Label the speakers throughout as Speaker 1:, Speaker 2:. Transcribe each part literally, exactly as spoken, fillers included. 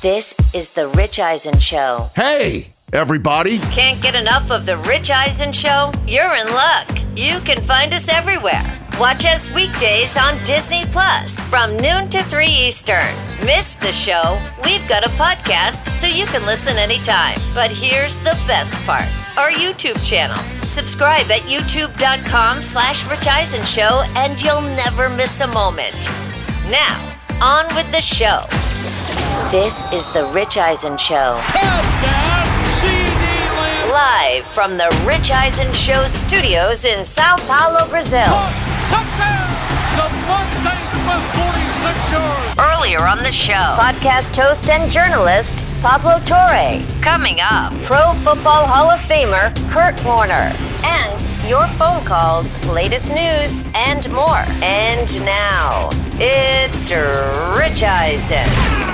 Speaker 1: This is The Rich Eisen Show.
Speaker 2: Hey, everybody.
Speaker 1: Can't get enough of The Rich Eisen Show? You're in luck. You can find us everywhere. Watch us weekdays on Disney Plus from noon to three Eastern. Miss the show? We've got a podcast so you can listen anytime. But here's the best part. Our YouTube channel. Subscribe at youtube.com slash Rich Eisen Show and you'll never miss a moment. Now, on with the show. This is The Rich Eisen Show.
Speaker 3: Touchdown, C D Lamb.
Speaker 1: Live from the Rich Eisen Show studios in Sao Paulo, Brazil.
Speaker 3: Touchdown, Devontae Smith, forty-six yards.
Speaker 1: Earlier on the show, podcast host and journalist Pablo Torre. Coming up, Pro Football Hall of Famer Kurt Warner. And your phone calls, latest news, and more. And now, it's Rich Eisen.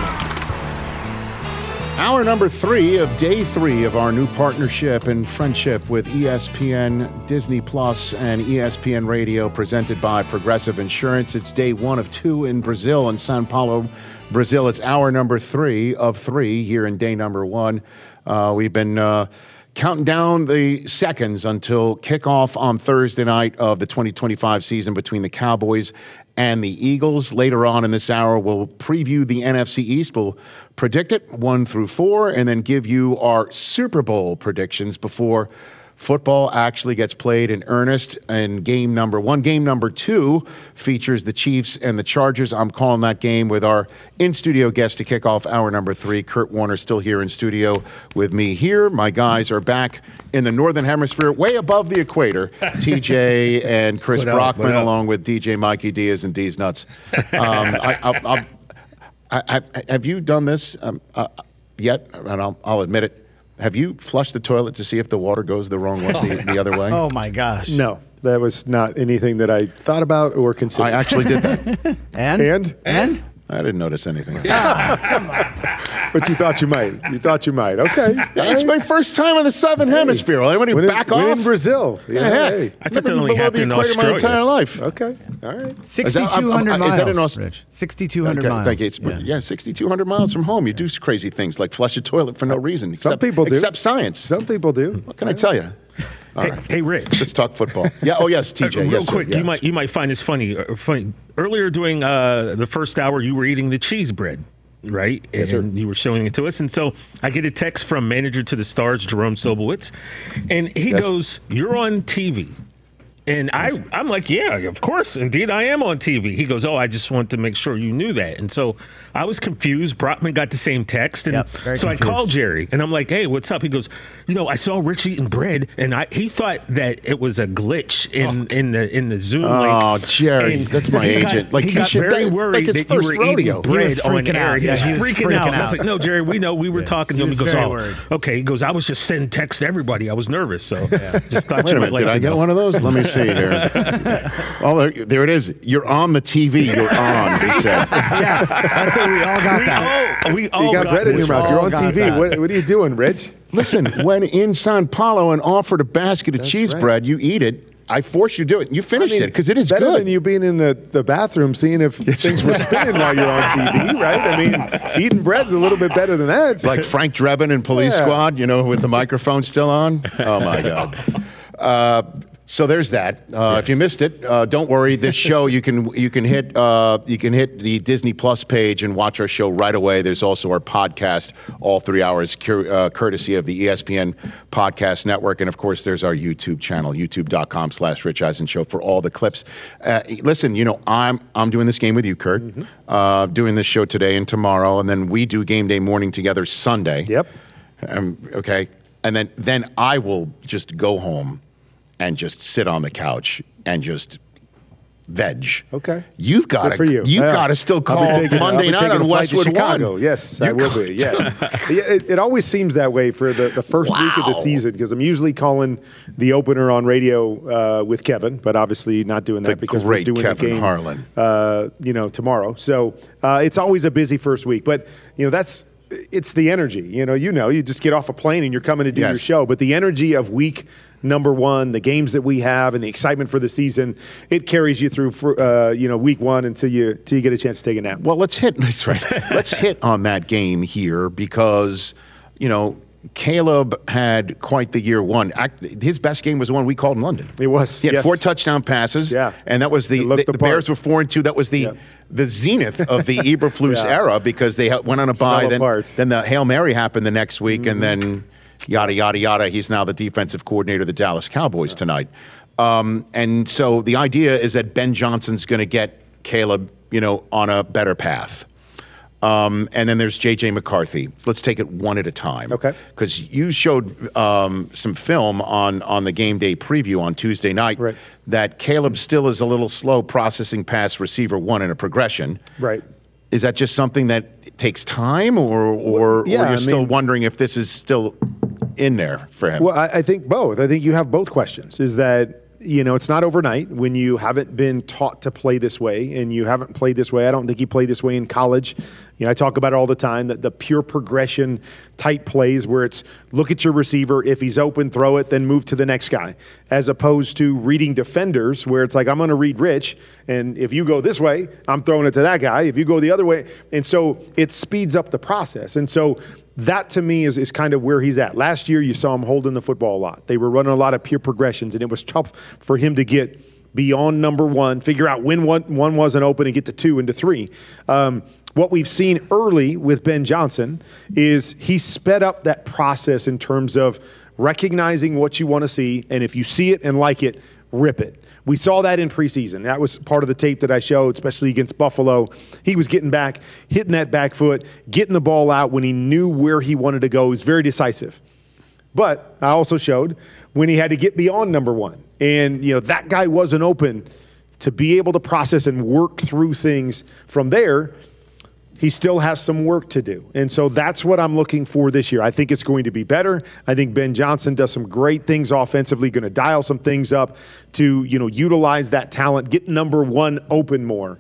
Speaker 2: Hour number three of day three of our new partnership and friendship with E S P N, Disney Plus, and E S P N Radio, presented by Progressive Insurance. It's day one of two in Brazil, in Sao Paulo, Brazil. It's hour number three of three here in day number one. Uh, we've been uh, counting down the seconds until kickoff on Thursday night of the twenty twenty-five season between the Cowboys and the Eagles. Later on in this hour, we'll preview the N F C East. We'll predict it one through four and then give you our Super Bowl predictions before football actually gets played in earnest. And game number one, game number two features the Chiefs and the Chargers. I'm calling that game with our in-studio guest to kick off hour number three. Kurt Warner still here in studio with me here. My guys are back in the Northern Hemisphere, way above the equator. T J and Chris
Speaker 4: what
Speaker 2: Brockman,
Speaker 4: up,
Speaker 2: along with D J Mikey Diaz and D's Nuts. Um, I, I, I, I, I, have you done this um, uh, yet? And I'll, I'll admit it. Have you flushed the toilet to see if the water goes the wrong way, the, the other way?
Speaker 5: Oh, my gosh.
Speaker 6: No, that was not anything that I thought about or considered.
Speaker 2: I actually did that.
Speaker 5: And?
Speaker 6: And?
Speaker 5: And?
Speaker 2: I didn't notice anything.
Speaker 6: But you thought you might. You thought you might. Okay.
Speaker 2: Yeah, it's my first time in the Southern
Speaker 6: Hey.
Speaker 2: Hemisphere. Anybody
Speaker 6: When in,
Speaker 2: back
Speaker 6: when
Speaker 2: off?
Speaker 6: in Brazil.
Speaker 2: Yeah,
Speaker 6: Yeah,
Speaker 2: heck.
Speaker 6: hey.
Speaker 4: I thought
Speaker 2: Never
Speaker 4: that only
Speaker 2: been below
Speaker 4: happened
Speaker 2: the
Speaker 4: in
Speaker 2: equator my
Speaker 4: Australia.
Speaker 2: entire life.
Speaker 6: Okay. All right.
Speaker 5: sixty-two hundred
Speaker 2: Is
Speaker 5: miles,
Speaker 2: that in Aus-
Speaker 5: Rich. sixty-two hundred
Speaker 2: Okay,
Speaker 5: miles.
Speaker 2: thank you. It's, yeah, yeah sixty-two hundred miles from home. You do crazy things like flush a toilet for no reason.
Speaker 6: Some
Speaker 2: Except,
Speaker 6: people do.
Speaker 2: Except science.
Speaker 6: Some people do.
Speaker 2: What can I tell you? All
Speaker 4: Hey,
Speaker 2: right.
Speaker 4: hey, Rich.
Speaker 2: Let's talk football. Yeah. Oh, yes, T J.
Speaker 4: Uh, real
Speaker 2: yes, sir.
Speaker 4: quick,
Speaker 2: Yeah.
Speaker 4: you might you might find this funny. Uh, funny. Earlier during uh, the first hour, you were eating the cheese bread, right?
Speaker 2: Yes, sir.
Speaker 4: And you were showing it to us. And so I get a text from manager to the Stars, Jerome Sobowitz, and he
Speaker 2: Yes.
Speaker 4: goes, "You're on T V." And I, I'm like, yeah, of course. Indeed, I am on T V. He goes, oh, I just want to make sure you knew that. And so I was confused. Brockman got the same text. And
Speaker 5: Yep, very
Speaker 4: so
Speaker 5: confused.
Speaker 4: I called Jerry, and I'm like, hey, what's up? He goes, you know, I saw Rich eating bread, and I he thought that it was a glitch in, in the in the Zoom link.
Speaker 2: Oh, Jerry,
Speaker 4: And
Speaker 2: that's my
Speaker 4: he got-
Speaker 2: agent. Like,
Speaker 4: he
Speaker 2: he
Speaker 4: got
Speaker 2: should-
Speaker 4: very
Speaker 2: like
Speaker 4: worried
Speaker 2: his
Speaker 4: that you
Speaker 2: first
Speaker 4: were
Speaker 2: rodeo.
Speaker 4: eating
Speaker 2: He
Speaker 4: bread
Speaker 5: was
Speaker 4: on
Speaker 5: freaking
Speaker 4: air.
Speaker 5: out.
Speaker 4: He
Speaker 5: Yeah,
Speaker 4: was
Speaker 5: he was
Speaker 4: freaking,
Speaker 5: freaking
Speaker 4: out. And I was
Speaker 5: out.
Speaker 4: like, no, Jerry, we know we were talking to him.
Speaker 5: was
Speaker 4: He goes,
Speaker 5: very
Speaker 4: oh,
Speaker 5: worried.
Speaker 4: okay. He goes, I was just sending text to everybody. I was nervous, so just thought
Speaker 2: Wait
Speaker 4: you
Speaker 2: a
Speaker 4: might
Speaker 2: minute.
Speaker 4: like
Speaker 2: Did I
Speaker 4: to
Speaker 2: get
Speaker 4: know.
Speaker 2: one of those? Let me see here. Oh, there, there it is. You're on the T V. You're on, he said.
Speaker 5: Yeah, that's it. We all got
Speaker 4: We
Speaker 5: that.
Speaker 4: all, we all
Speaker 6: You got bread in
Speaker 4: this
Speaker 6: your mouth.
Speaker 5: all
Speaker 6: You're on
Speaker 5: got
Speaker 6: T V.
Speaker 5: that.
Speaker 6: What, what are you doing, Rich?
Speaker 2: Listen, when in Sao Paulo and offered a basket of
Speaker 6: That's
Speaker 2: cheese
Speaker 6: right.
Speaker 2: bread, you eat it. I force you to do it. You finished
Speaker 6: I mean,
Speaker 2: it because it is
Speaker 6: better
Speaker 2: good.
Speaker 6: than you being in the, the bathroom seeing if things were spinning while you're on T V, right? I mean, eating bread's a little bit better than that.
Speaker 2: Like Frank Drebin in Police
Speaker 6: Yeah.
Speaker 2: Squad, you know, with the microphone still on. Oh, my God. Uh, so there's that. Uh, If you missed it, uh, don't worry. This show you can you can hit uh, you can hit the Disney Plus page and watch our show right away. There's also our podcast, all three hours, cur- uh, courtesy of the E S P N Podcast Network, and of course, there's our YouTube channel, youtube dot com slash Rich Eisen Show for all the clips. Uh, listen, you know, I'm I'm doing this game with you, Kurt.
Speaker 6: Mm-hmm.
Speaker 2: Uh, doing this show today and tomorrow, and then we do game day morning together Sunday.
Speaker 6: Yep.
Speaker 2: Um, okay. And then, then I will just go home and just sit on the couch and just veg.
Speaker 6: Okay.
Speaker 2: You've got
Speaker 6: Good
Speaker 2: to,
Speaker 6: for you.
Speaker 2: you've
Speaker 6: Yeah.
Speaker 2: got to still
Speaker 6: I'll
Speaker 2: call
Speaker 6: be taking,
Speaker 2: Monday
Speaker 6: I'll be
Speaker 2: night
Speaker 6: taking
Speaker 2: on
Speaker 6: a flight to
Speaker 2: Westwood
Speaker 6: Chicago.
Speaker 2: One.
Speaker 6: Yes, I
Speaker 2: You're
Speaker 6: will
Speaker 2: going
Speaker 6: be. Yes. Yeah, it, it always seems that way for the, the first week of the
Speaker 2: Wow.
Speaker 6: season because I'm usually calling the opener on radio uh, with Kevin, but obviously not doing that
Speaker 2: The
Speaker 6: because
Speaker 2: great
Speaker 6: we're doing
Speaker 2: Kevin
Speaker 6: the game,
Speaker 2: Harlan.
Speaker 6: Uh, you know, tomorrow. So uh, it's always a busy first week, but you know that's. it's the energy. You know, you know, you just get off a plane and you're coming to do
Speaker 2: Yes.
Speaker 6: your show. But the energy of week number one, the games that we have, and the excitement for the season, it carries you through for uh, you know week one until you until you get a chance to take a nap.
Speaker 2: Well, let's hit. That's right. Let's hit on that game here because you know Caleb had quite the year one. Act- His best game was the one we called in London.
Speaker 6: It was.
Speaker 2: He had
Speaker 6: yes.
Speaker 2: four touchdown passes.
Speaker 6: Yeah.
Speaker 2: and that was the
Speaker 6: It looked
Speaker 2: the,
Speaker 6: the
Speaker 2: the Bears
Speaker 6: part.
Speaker 2: were four and two. That was the
Speaker 6: Yeah.
Speaker 2: the zenith of the Eberflus
Speaker 6: Yeah.
Speaker 2: era because they ha- went on a bye.
Speaker 6: Fell
Speaker 2: Then,
Speaker 6: apart.
Speaker 2: then the Hail Mary happened the next week,
Speaker 6: Mm-hmm.
Speaker 2: and then yada yada yada. He's now the defensive coordinator of the Dallas Cowboys tonight. Um, and so the idea is that Ben Johnson's going to get Caleb, you know, on a better path. Um, and then there's J J McCarthy. Let's take it one at a time.
Speaker 6: Okay.
Speaker 2: Because you showed um, some film on, on the game day preview on Tuesday night
Speaker 6: Right.
Speaker 2: that Caleb still is a little slow processing past receiver one in a progression.
Speaker 6: Right.
Speaker 2: Is that just something that takes time, or or,
Speaker 6: Yeah,
Speaker 2: or you're
Speaker 6: I
Speaker 2: still
Speaker 6: mean-
Speaker 2: wondering if this is still in there for him?
Speaker 6: Well, I, I think both. I think you have both questions. Is that, you know, it's not overnight when you haven't been taught to play this way and you haven't played this way. I don't think he played this way in college. You know, I talk about it all the time, that the pure progression type plays where it's look at your receiver. If he's open, throw it, then move to the next guy, as opposed to reading defenders where it's like, I'm going to read Rich. And if you go this way, I'm throwing it to that guy. If you go the other way. And so it speeds up the process. And so that to me is, is kind of where he's at. Last year, you saw him holding the football a lot. They were running a lot of pure progressions, and it was tough for him to get beyond number one, figure out when one, one wasn't open and get to two and to three. Um, what we've seen early with Ben Johnson is he sped up that process in terms of recognizing what you want to see, and if you see it and like it, rip it. We saw that in preseason. That was part of the tape that I showed, especially against Buffalo. He was getting back, hitting that back foot, getting the ball out when he knew where he wanted to go. He was very decisive. But I also showed when he had to get beyond number one. And, you know, that guy wasn't open to be able to process and work through things from there. He still has some work to do. And so that's what I'm looking for this year. I think it's going to be better. I think Ben Johnson does some great things offensively, going to dial some things up to, you know, utilize that talent, get number one open more.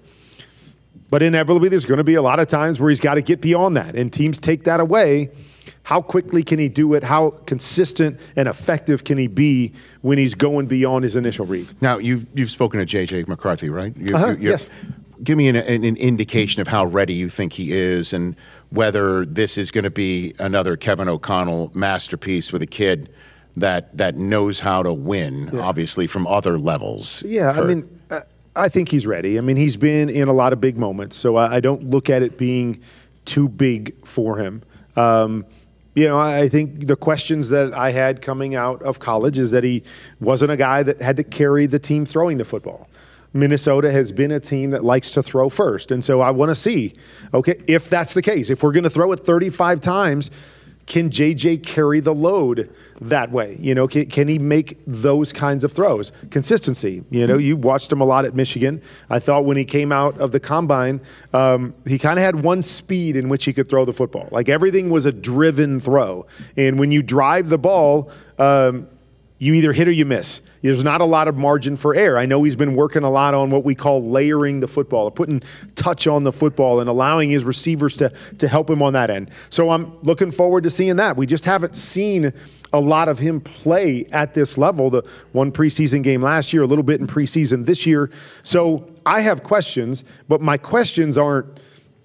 Speaker 6: But inevitably, there's going to be a lot of times where he's got to get beyond that, and teams take that away. How quickly can he do it? How consistent and effective can he be when he's going beyond his initial read?
Speaker 2: Now, you've, you've spoken to J J McCarthy, right? You,
Speaker 6: Uh-huh,
Speaker 2: you- you're-
Speaker 6: yes.
Speaker 2: Give me an, an, an indication of how ready you think he is and whether this is going to be another Kevin O'Connell masterpiece with a kid that that knows how to win, obviously, from other levels.
Speaker 6: Yeah, I
Speaker 2: Kurt.
Speaker 6: mean, uh, I think he's ready. I mean, he's been in a lot of big moments, so I, I don't look at it being too big for him. Um, you know, I I think the questions that I had coming out of college is that he wasn't a guy that had to carry the team throwing the football. Minnesota has been a team that likes to throw first. And so I want to see, okay, if that's the case, if we're going to throw it thirty-five times, can J J carry the load that way? You know, can, can he make those kinds of throws? Consistency. You know, you watched him a lot at Michigan. I thought when he came out of the combine, um, he kind of had one speed in which he could throw the football. Like everything was a driven throw. And when you drive the ball, um, you either hit or you miss. There's not a lot of margin for error. I know he's been working a lot on what we call layering the football, or putting touch on the football and allowing his receivers to, to help him on that end. So I'm looking forward to seeing that. We just haven't seen a lot of him play at this level. The one preseason game last year, a little bit in preseason this year. So I have questions, but my questions aren't,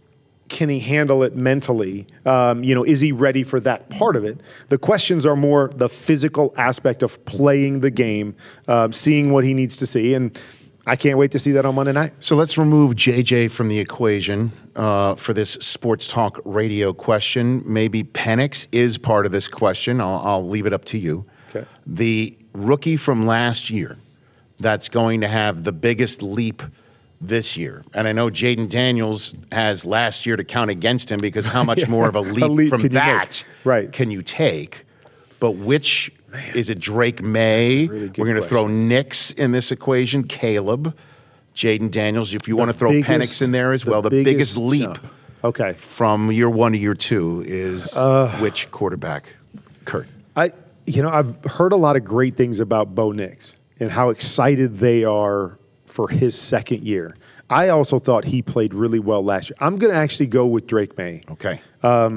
Speaker 6: can he handle it mentally? Um, you know, is he ready for that part of it? The questions are more the physical aspect of playing the game, uh, seeing what he needs to see, and I can't wait to see that on Monday night.
Speaker 2: So let's remove J J from the equation uh, for this sports talk radio question. Maybe Penix is part of this question. I'll, I'll leave it up to you.
Speaker 6: Okay.
Speaker 2: The rookie from last year that's going to have the biggest leap this year. And I know Jaden Daniels has last year to count against him because how much more of a leap,
Speaker 6: leap
Speaker 2: from
Speaker 6: can you
Speaker 2: that
Speaker 6: make? Right.
Speaker 2: can you take? But which is it? Drake May?
Speaker 6: really good
Speaker 2: We're going to throw
Speaker 6: question.
Speaker 2: Nix in this equation. Caleb, Jaden Daniels. If you want to throw
Speaker 6: biggest-
Speaker 2: Penix in there as well, the biggest, leap
Speaker 6: jump. Okay.
Speaker 2: from year one to year two is which quarterback? Kurt.
Speaker 6: I, you know, I've heard a lot of great things about Bo Nix and how excited they are for his second year. I also thought he played really well last year. I'm going to actually go with Drake May.
Speaker 2: Okay.
Speaker 6: Um,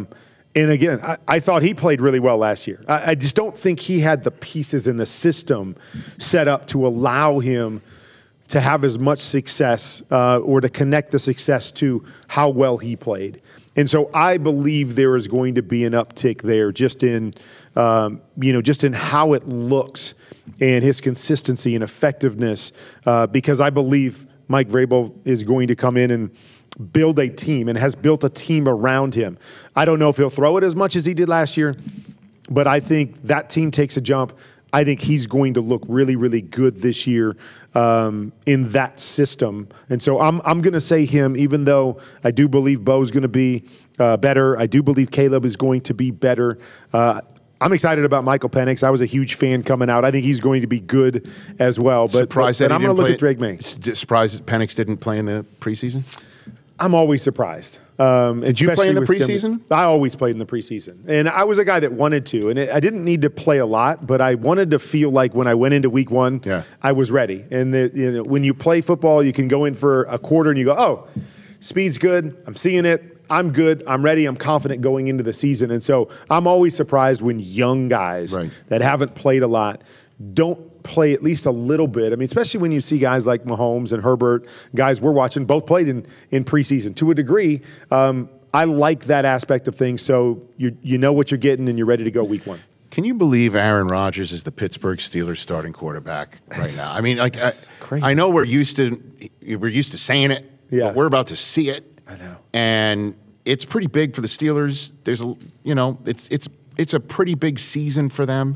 Speaker 6: And again, I, I thought he played really well last year. I, I just don't think he had the pieces in the system set up to allow him to have as much success uh, or to connect the success to how well he played. And so I believe there is going to be an uptick there just in, um, you know, just in how it looks and his consistency and effectiveness, uh, because I believe Mike Vrabel is going to come in and build a team and has built a team around him. I don't know if he'll throw it as much as he did last year, but I think that team takes a jump. I think he's going to look really, really good this year um, in that system. And so I'm I'm going to say him, even though I do believe Bo's going to be uh, better. I do believe Caleb is going to be better. Uh, I'm excited about Michael Penix. I was a huge fan coming out. I think he's going to be good as well. But,
Speaker 2: surprised
Speaker 6: but,
Speaker 2: that
Speaker 6: but I'm
Speaker 2: he
Speaker 6: going to
Speaker 2: didn't
Speaker 6: look
Speaker 2: play-
Speaker 6: at Drake May.
Speaker 2: Surprised that Penix didn't play in the preseason?
Speaker 6: I'm always surprised. Um,
Speaker 2: Did you play in the
Speaker 6: especially with
Speaker 2: preseason?
Speaker 6: him. I always played in the preseason. And I was a guy that wanted to. And it, I didn't need to play a lot, but I wanted to feel like when I went into week one,
Speaker 2: yeah.
Speaker 6: I was ready. And the, you know, when you play football, you can go in for a quarter and you go, oh, speed's good. I'm seeing it. I'm good. I'm ready. I'm confident going into the season. And so I'm always surprised when young guys
Speaker 2: right.
Speaker 6: that haven't played a lot don't play at least a little bit. I mean, especially when you see guys like Mahomes and Herbert, guys we're watching, both played in, in preseason. To a degree, um, I like that aspect of things, so you you know what you're getting and you're ready to go week one.
Speaker 2: Can you believe Aaron Rodgers is the Pittsburgh Steelers starting quarterback right now? I mean, like, I,
Speaker 6: crazy.
Speaker 2: I know we're used to we're used to saying it,
Speaker 6: Yeah.
Speaker 2: but we're about to see it.
Speaker 6: I know.
Speaker 2: And it's pretty big for the Steelers. There's a, you know, it's it's it's a pretty big season for them.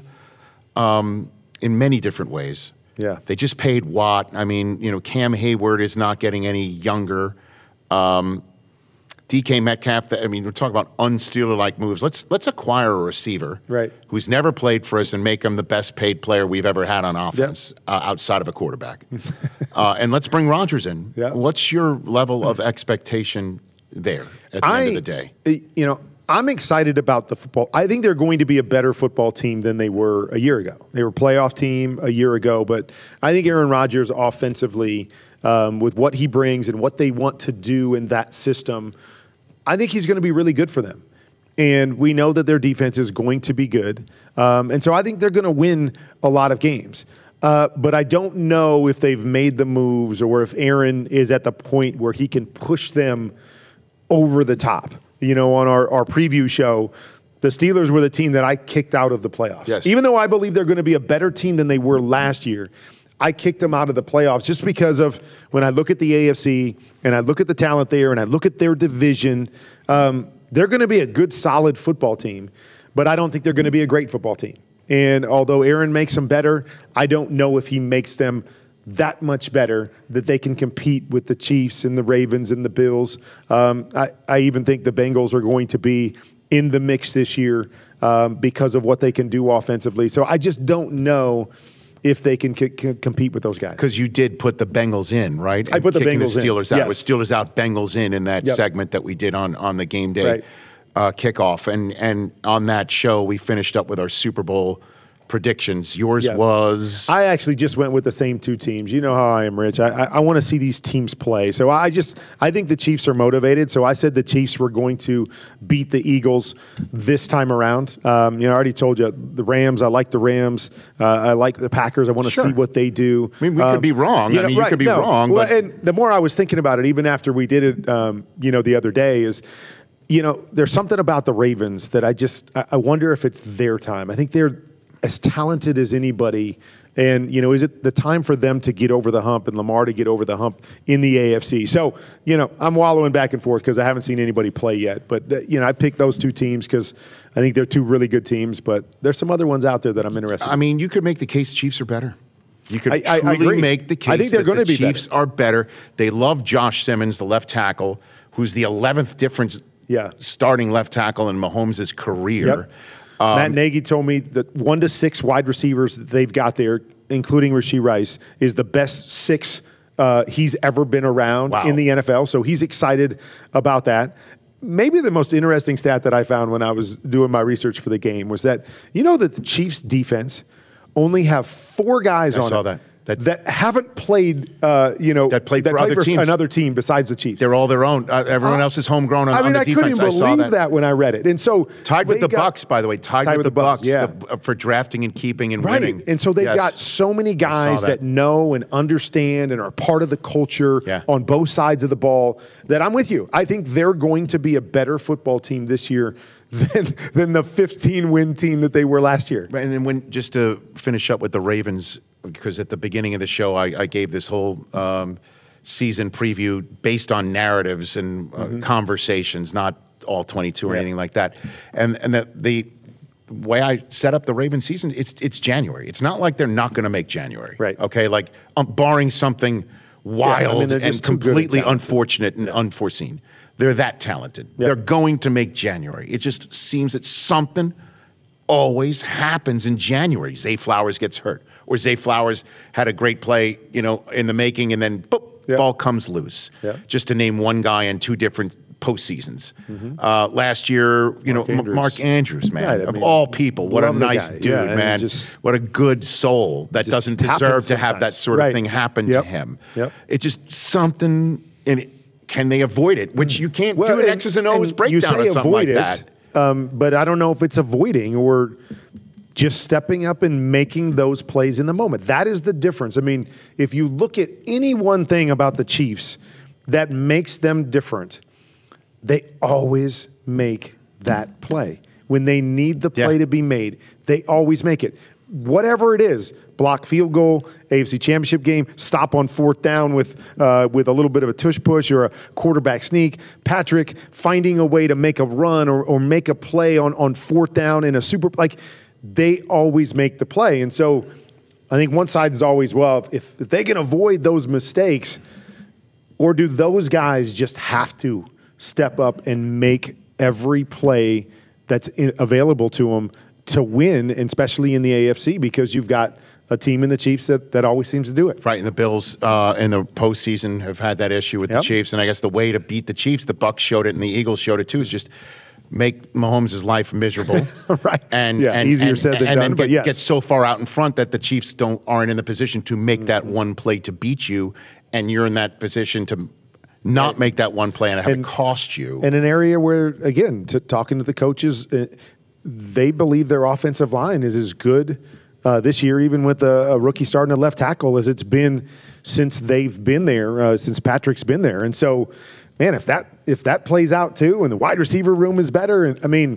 Speaker 2: Um, in many different ways.
Speaker 6: Yeah.
Speaker 2: They just paid Watt. I mean, you know, Cam Hayward is not getting any younger. Um, D K Metcalf, I mean, we're talking about un-Steeler-like moves. Let's let's acquire a receiver
Speaker 6: right.
Speaker 2: who's never played for us and make him the best paid player we've ever had on offense yep. uh, outside of a quarterback. uh, and let's bring Rodgers in.
Speaker 6: Yeah.
Speaker 2: What's your level of expectation there at the
Speaker 6: I,
Speaker 2: end of the day?
Speaker 6: You know, I'm excited about the football. I think they're going to be a better football team than they were a year ago. They were a playoff team a year ago, but I think Aaron Rodgers offensively, um, with what he brings and what they want to do in that system, I think he's going to be really good for them. And we know that their defense is going to be good. Um, and so I think they're going to win a lot of games. Uh, but I don't know if they've made the moves or if Aaron is at the point where he can push them over the top. You know, on our, our preview show, the Steelers were the team that I kicked out of the playoffs.
Speaker 2: Yes.
Speaker 6: Even though I believe they're going to be a better team than they were last year, I kicked them out of the playoffs just because of when I look at the A F C and I look at the talent there and I look at their division, um, they're going to be a good, solid football team, but I don't think they're going to be a great football team. And although Aaron makes them better, I don't know if he makes them that much better that they can compete with the Chiefs and the Ravens and the Bills. Um, I, I even think the Bengals are going to be in the mix this year um, because of what they can do offensively. So I just don't know if they can c- c- compete with those guys.
Speaker 2: Because you did put the Bengals in, right?
Speaker 6: I put the
Speaker 2: Kicking
Speaker 6: Bengals
Speaker 2: the Steelers
Speaker 6: in.
Speaker 2: out.
Speaker 6: Yes.
Speaker 2: With Steelers out, Bengals in in that
Speaker 6: Yep.
Speaker 2: segment that we did on, on the game day
Speaker 6: Right.
Speaker 2: uh, kickoff. And, and on that show, we finished up with our Super Bowl predictions. Yours
Speaker 6: Yeah.
Speaker 2: was?
Speaker 6: I actually just went with the same two teams. You know how I am, Rich. I, I, I want to see these teams play. So I just I think the Chiefs are motivated. So I said the Chiefs were going to beat the Eagles this time around. Um, you know, I already told you the Rams. I like the Rams. Uh, I like the Packers. I want to
Speaker 2: Sure.
Speaker 6: see what they do.
Speaker 2: I mean, we
Speaker 6: Um,
Speaker 2: could be wrong.
Speaker 6: you
Speaker 2: I
Speaker 6: know,
Speaker 2: mean, you
Speaker 6: right,
Speaker 2: could be
Speaker 6: no.
Speaker 2: wrong.
Speaker 6: Well,
Speaker 2: but
Speaker 6: and the more I was thinking about it, even after we did it, um, you know, the other day, is you know, there's something about the Ravens that I just I, I wonder if it's their time. I think they're as talented as anybody. And, you know, is it the time for them to get over the hump and Lamar to get over the hump in the A F C? So, you know, I'm wallowing back and forth because I haven't seen anybody play yet. But, uh, you know, I picked those two teams because I think they're two really good teams. But there's some other ones out there that I'm interested in.
Speaker 2: I mean, you could make the case Chiefs are better. You could
Speaker 6: I- I- I
Speaker 2: truly
Speaker 6: agree.
Speaker 2: make the case
Speaker 6: I think they're
Speaker 2: that
Speaker 6: gonna
Speaker 2: the
Speaker 6: be
Speaker 2: Chiefs
Speaker 6: better.
Speaker 2: are better. They love Josh Simmons, the left tackle, who's the eleventh difference
Speaker 6: Yeah.
Speaker 2: starting left tackle in Mahomes' career.
Speaker 6: Yep.
Speaker 2: Um,
Speaker 6: Matt Nagy told me that one to six wide receivers that they've got there, including Rashee Rice, is the best six uh, he's ever been around
Speaker 2: Wow.
Speaker 6: in the N F L. So he's excited about that. Maybe the most interesting stat that I found when I was doing my research for the game was that, you know, that the Chiefs defense only have four guys
Speaker 2: I
Speaker 6: on
Speaker 2: saw
Speaker 6: it
Speaker 2: that. That,
Speaker 6: that haven't played, uh, you know,
Speaker 2: that played for other teams.
Speaker 6: another team besides the Chiefs.
Speaker 2: They're all their own. Uh, everyone
Speaker 6: Uh,
Speaker 2: else is homegrown on,
Speaker 6: I mean,
Speaker 2: on the
Speaker 6: I
Speaker 2: defense.
Speaker 6: couldn't
Speaker 2: I saw
Speaker 6: believe
Speaker 2: that.
Speaker 6: that when I read it. And so
Speaker 2: tied with
Speaker 6: they
Speaker 2: the
Speaker 6: got-
Speaker 2: Bucks, by the way, tied,
Speaker 6: tied
Speaker 2: with, the Bucks,
Speaker 6: yeah.
Speaker 2: the, uh, for drafting and keeping and
Speaker 6: Right.
Speaker 2: winning.
Speaker 6: And so they've
Speaker 2: Yes.
Speaker 6: got so many guys
Speaker 2: that.
Speaker 6: that. know and understand and are part of the culture
Speaker 2: Yeah.
Speaker 6: on both sides of the ball that I'm with you. I think they're going to be a better football team this year than, than the fifteen win team that they were last year.
Speaker 2: And then when just to finish up with the Ravens, because at the beginning of the show I, I gave this whole um, season preview based on narratives and uh,
Speaker 6: Mm-hmm.
Speaker 2: conversations, not all twenty-two or
Speaker 6: Yeah.
Speaker 2: anything like that. And and the, the way I set up the Ravens season, it's it's January. It's not like they're not going to make January.
Speaker 6: Right.
Speaker 2: Okay. Like um, barring something wild
Speaker 6: mean, they're
Speaker 2: and
Speaker 6: just too good and
Speaker 2: completely
Speaker 6: talented.
Speaker 2: unfortunate and unforeseen. They're that talented. They're going to make January. It just seems that something always happens in January. Zay Flowers gets hurt, or Zay Flowers had a great play, you know, in the making, and then boop,
Speaker 6: Yeah.
Speaker 2: ball comes loose.
Speaker 6: Yeah.
Speaker 2: Just to name one guy in two different postseasons. Uh, last year, you
Speaker 6: Mark
Speaker 2: know, M-
Speaker 6: Andrews.
Speaker 2: Mark Andrews, man,
Speaker 6: Right, I
Speaker 2: of
Speaker 6: mean,
Speaker 2: all people, what a
Speaker 6: love the
Speaker 2: nice
Speaker 6: guy.
Speaker 2: dude,
Speaker 6: Yeah, and
Speaker 2: man.
Speaker 6: just-
Speaker 2: what a good soul that
Speaker 6: just
Speaker 2: doesn't
Speaker 6: happens
Speaker 2: deserve to have that
Speaker 6: sometimes.
Speaker 2: sort of
Speaker 6: Right.
Speaker 2: thing happen
Speaker 6: Yep.
Speaker 2: to him.
Speaker 6: Yep.
Speaker 2: It's just something, and it, can they avoid it? Which you can't do an X's and O's breakdown
Speaker 6: you say
Speaker 2: on something
Speaker 6: avoid
Speaker 2: like
Speaker 6: it,
Speaker 2: that.
Speaker 6: Um, but I don't know if it's avoiding or just stepping up and making those plays in the moment. That is the difference. I mean, if you look at any one thing about the Chiefs that makes them different, they always make that play. When they need the play
Speaker 2: Yeah.
Speaker 6: to be made, they always make it. Whatever it is, block field goal, A F C Championship game, stop on fourth down with uh, with a little bit of a tush push or a quarterback sneak. Patrick finding a way to make a run or, or make a play on, on fourth down in a super, like they always make the play. And so I think one side is always, well, if, if they can avoid those mistakes, or do those guys just have to step up and make every play that's in, available to them to win, and especially in the A F C, because you've got a team in the Chiefs that, that always seems to do it.
Speaker 2: Right, and the Bills uh, in the postseason have had that issue with
Speaker 6: Yep.
Speaker 2: the Chiefs, and I guess the way to beat the Chiefs, the Bucs showed it, and the Eagles showed it too, is just make Mahomes' life miserable.
Speaker 6: Right.
Speaker 2: And,
Speaker 6: Yeah,
Speaker 2: and
Speaker 6: easier
Speaker 2: and,
Speaker 6: said than
Speaker 2: and
Speaker 6: done,
Speaker 2: then
Speaker 6: but
Speaker 2: get,
Speaker 6: yes.
Speaker 2: get so far out in front that the Chiefs don't aren't in the position to make that one play to beat you, and you're in that position to not make that one play and have
Speaker 6: And-
Speaker 2: it cost you.
Speaker 6: In an area where, again, to, talking to the coaches, uh, they believe their offensive line is as good uh, this year, even with a, a rookie starting at left tackle, as it's been since they've been there, uh, since Patrick's been there. And so, man, if that if that plays out too, and the wide receiver room is better, and I mean,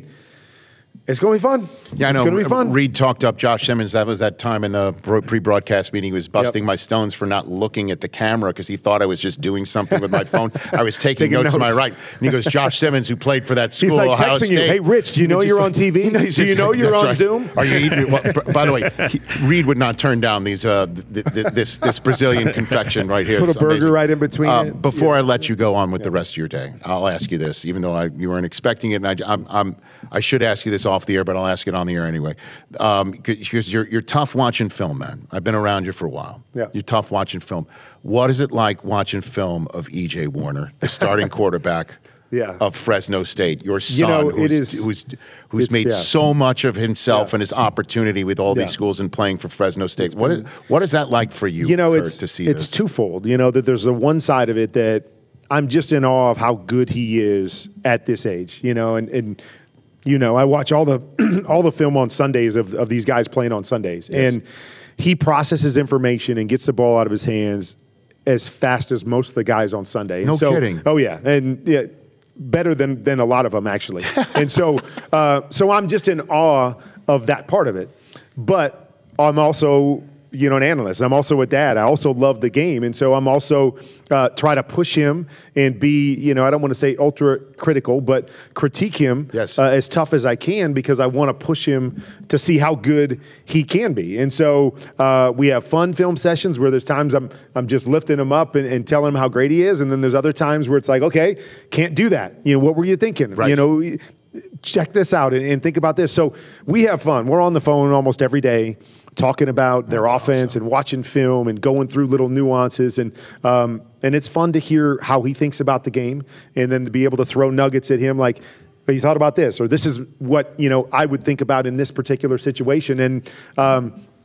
Speaker 6: it's going to be fun.
Speaker 2: Yeah, I
Speaker 6: it's
Speaker 2: know.
Speaker 6: going to be fun.
Speaker 2: Reed talked up Josh Simmons. That was that time in the bro- pre-broadcast meeting. He was busting
Speaker 6: Yep.
Speaker 2: my stones for not looking at the camera because he thought I was just doing something with my phone. I was taking,
Speaker 6: Taking
Speaker 2: notes, to my
Speaker 6: notes.
Speaker 2: right. And he goes, Josh Simmons, who played for that school,
Speaker 6: He's like
Speaker 2: Ohio
Speaker 6: texting you,
Speaker 2: State.
Speaker 6: "Hey, Rich, do you know
Speaker 2: Just
Speaker 6: you're
Speaker 2: like-
Speaker 6: on T V?
Speaker 2: You know, he's
Speaker 6: Do you
Speaker 2: just-
Speaker 6: know you're
Speaker 2: that's
Speaker 6: on
Speaker 2: right.
Speaker 6: Zoom?"
Speaker 2: Are you eating? Well, b- by the way, he, Reed would not turn down these uh, th- th- this this Brazilian confection right here.
Speaker 6: Put a
Speaker 2: It's
Speaker 6: burger
Speaker 2: amazing.
Speaker 6: right in between
Speaker 2: Uh,
Speaker 6: it.
Speaker 2: Before I let you go on with the rest of your day, I'll ask you this, even though I, you weren't expecting it, and I, I'm, I'm, I should ask you this off the air, but I'll ask it on the air anyway. Um, because you're you're tough watching film, man. I've been around you for a while.
Speaker 6: Yeah.
Speaker 2: You're tough watching film. What is it like watching film of E J Warner, the starting quarterback
Speaker 6: Yeah.
Speaker 2: of Fresno State, your son,
Speaker 6: know, it
Speaker 2: who's,
Speaker 6: is-
Speaker 2: who's who's
Speaker 6: it's-
Speaker 2: made
Speaker 6: yeah.
Speaker 2: so much of himself
Speaker 6: Yeah.
Speaker 2: and his opportunity with all
Speaker 6: Yeah.
Speaker 2: these schools and playing for Fresno State? What is what is that like for you?
Speaker 6: You know,
Speaker 2: Kurt,
Speaker 6: it's
Speaker 2: to see
Speaker 6: it's
Speaker 2: this?
Speaker 6: twofold. You know, that there's the one side of it that I'm just in awe of how good he is at this age. You know, and and you know, I watch all the all the film on Sundays of, of these guys playing on Sundays, and he processes information and gets the ball out of his hands as fast as most of the guys on Sunday. And
Speaker 2: No
Speaker 6: so,
Speaker 2: kidding.
Speaker 6: Oh yeah, and yeah, better than than a lot of them actually. And so, uh, so I'm just in awe of that part of it. But I'm also, you know, an analyst. I'm also a dad. I also love the game, and so I'm also uh, try to push him and be, you know, I don't want to say ultra critical, but critique him
Speaker 2: Yes.
Speaker 6: uh, as tough as I can, because I want to push him to see how good he can be. And so uh, we have fun film sessions where there's times I'm I'm just lifting him up and, and telling him how great he is, and then there's other times where it's like, okay, can't do that. You know, what were you thinking?
Speaker 2: Right.
Speaker 6: You know, check this out and, and think about this. So we have fun. We're on the phone almost every day talking about their offense and watching film and going through little nuances. And um, and it's fun to hear how he thinks about the game, and then to be able to throw nuggets at him like, "Hey, you thought about this," or "This is what, you know, I would think about in this particular situation." And um,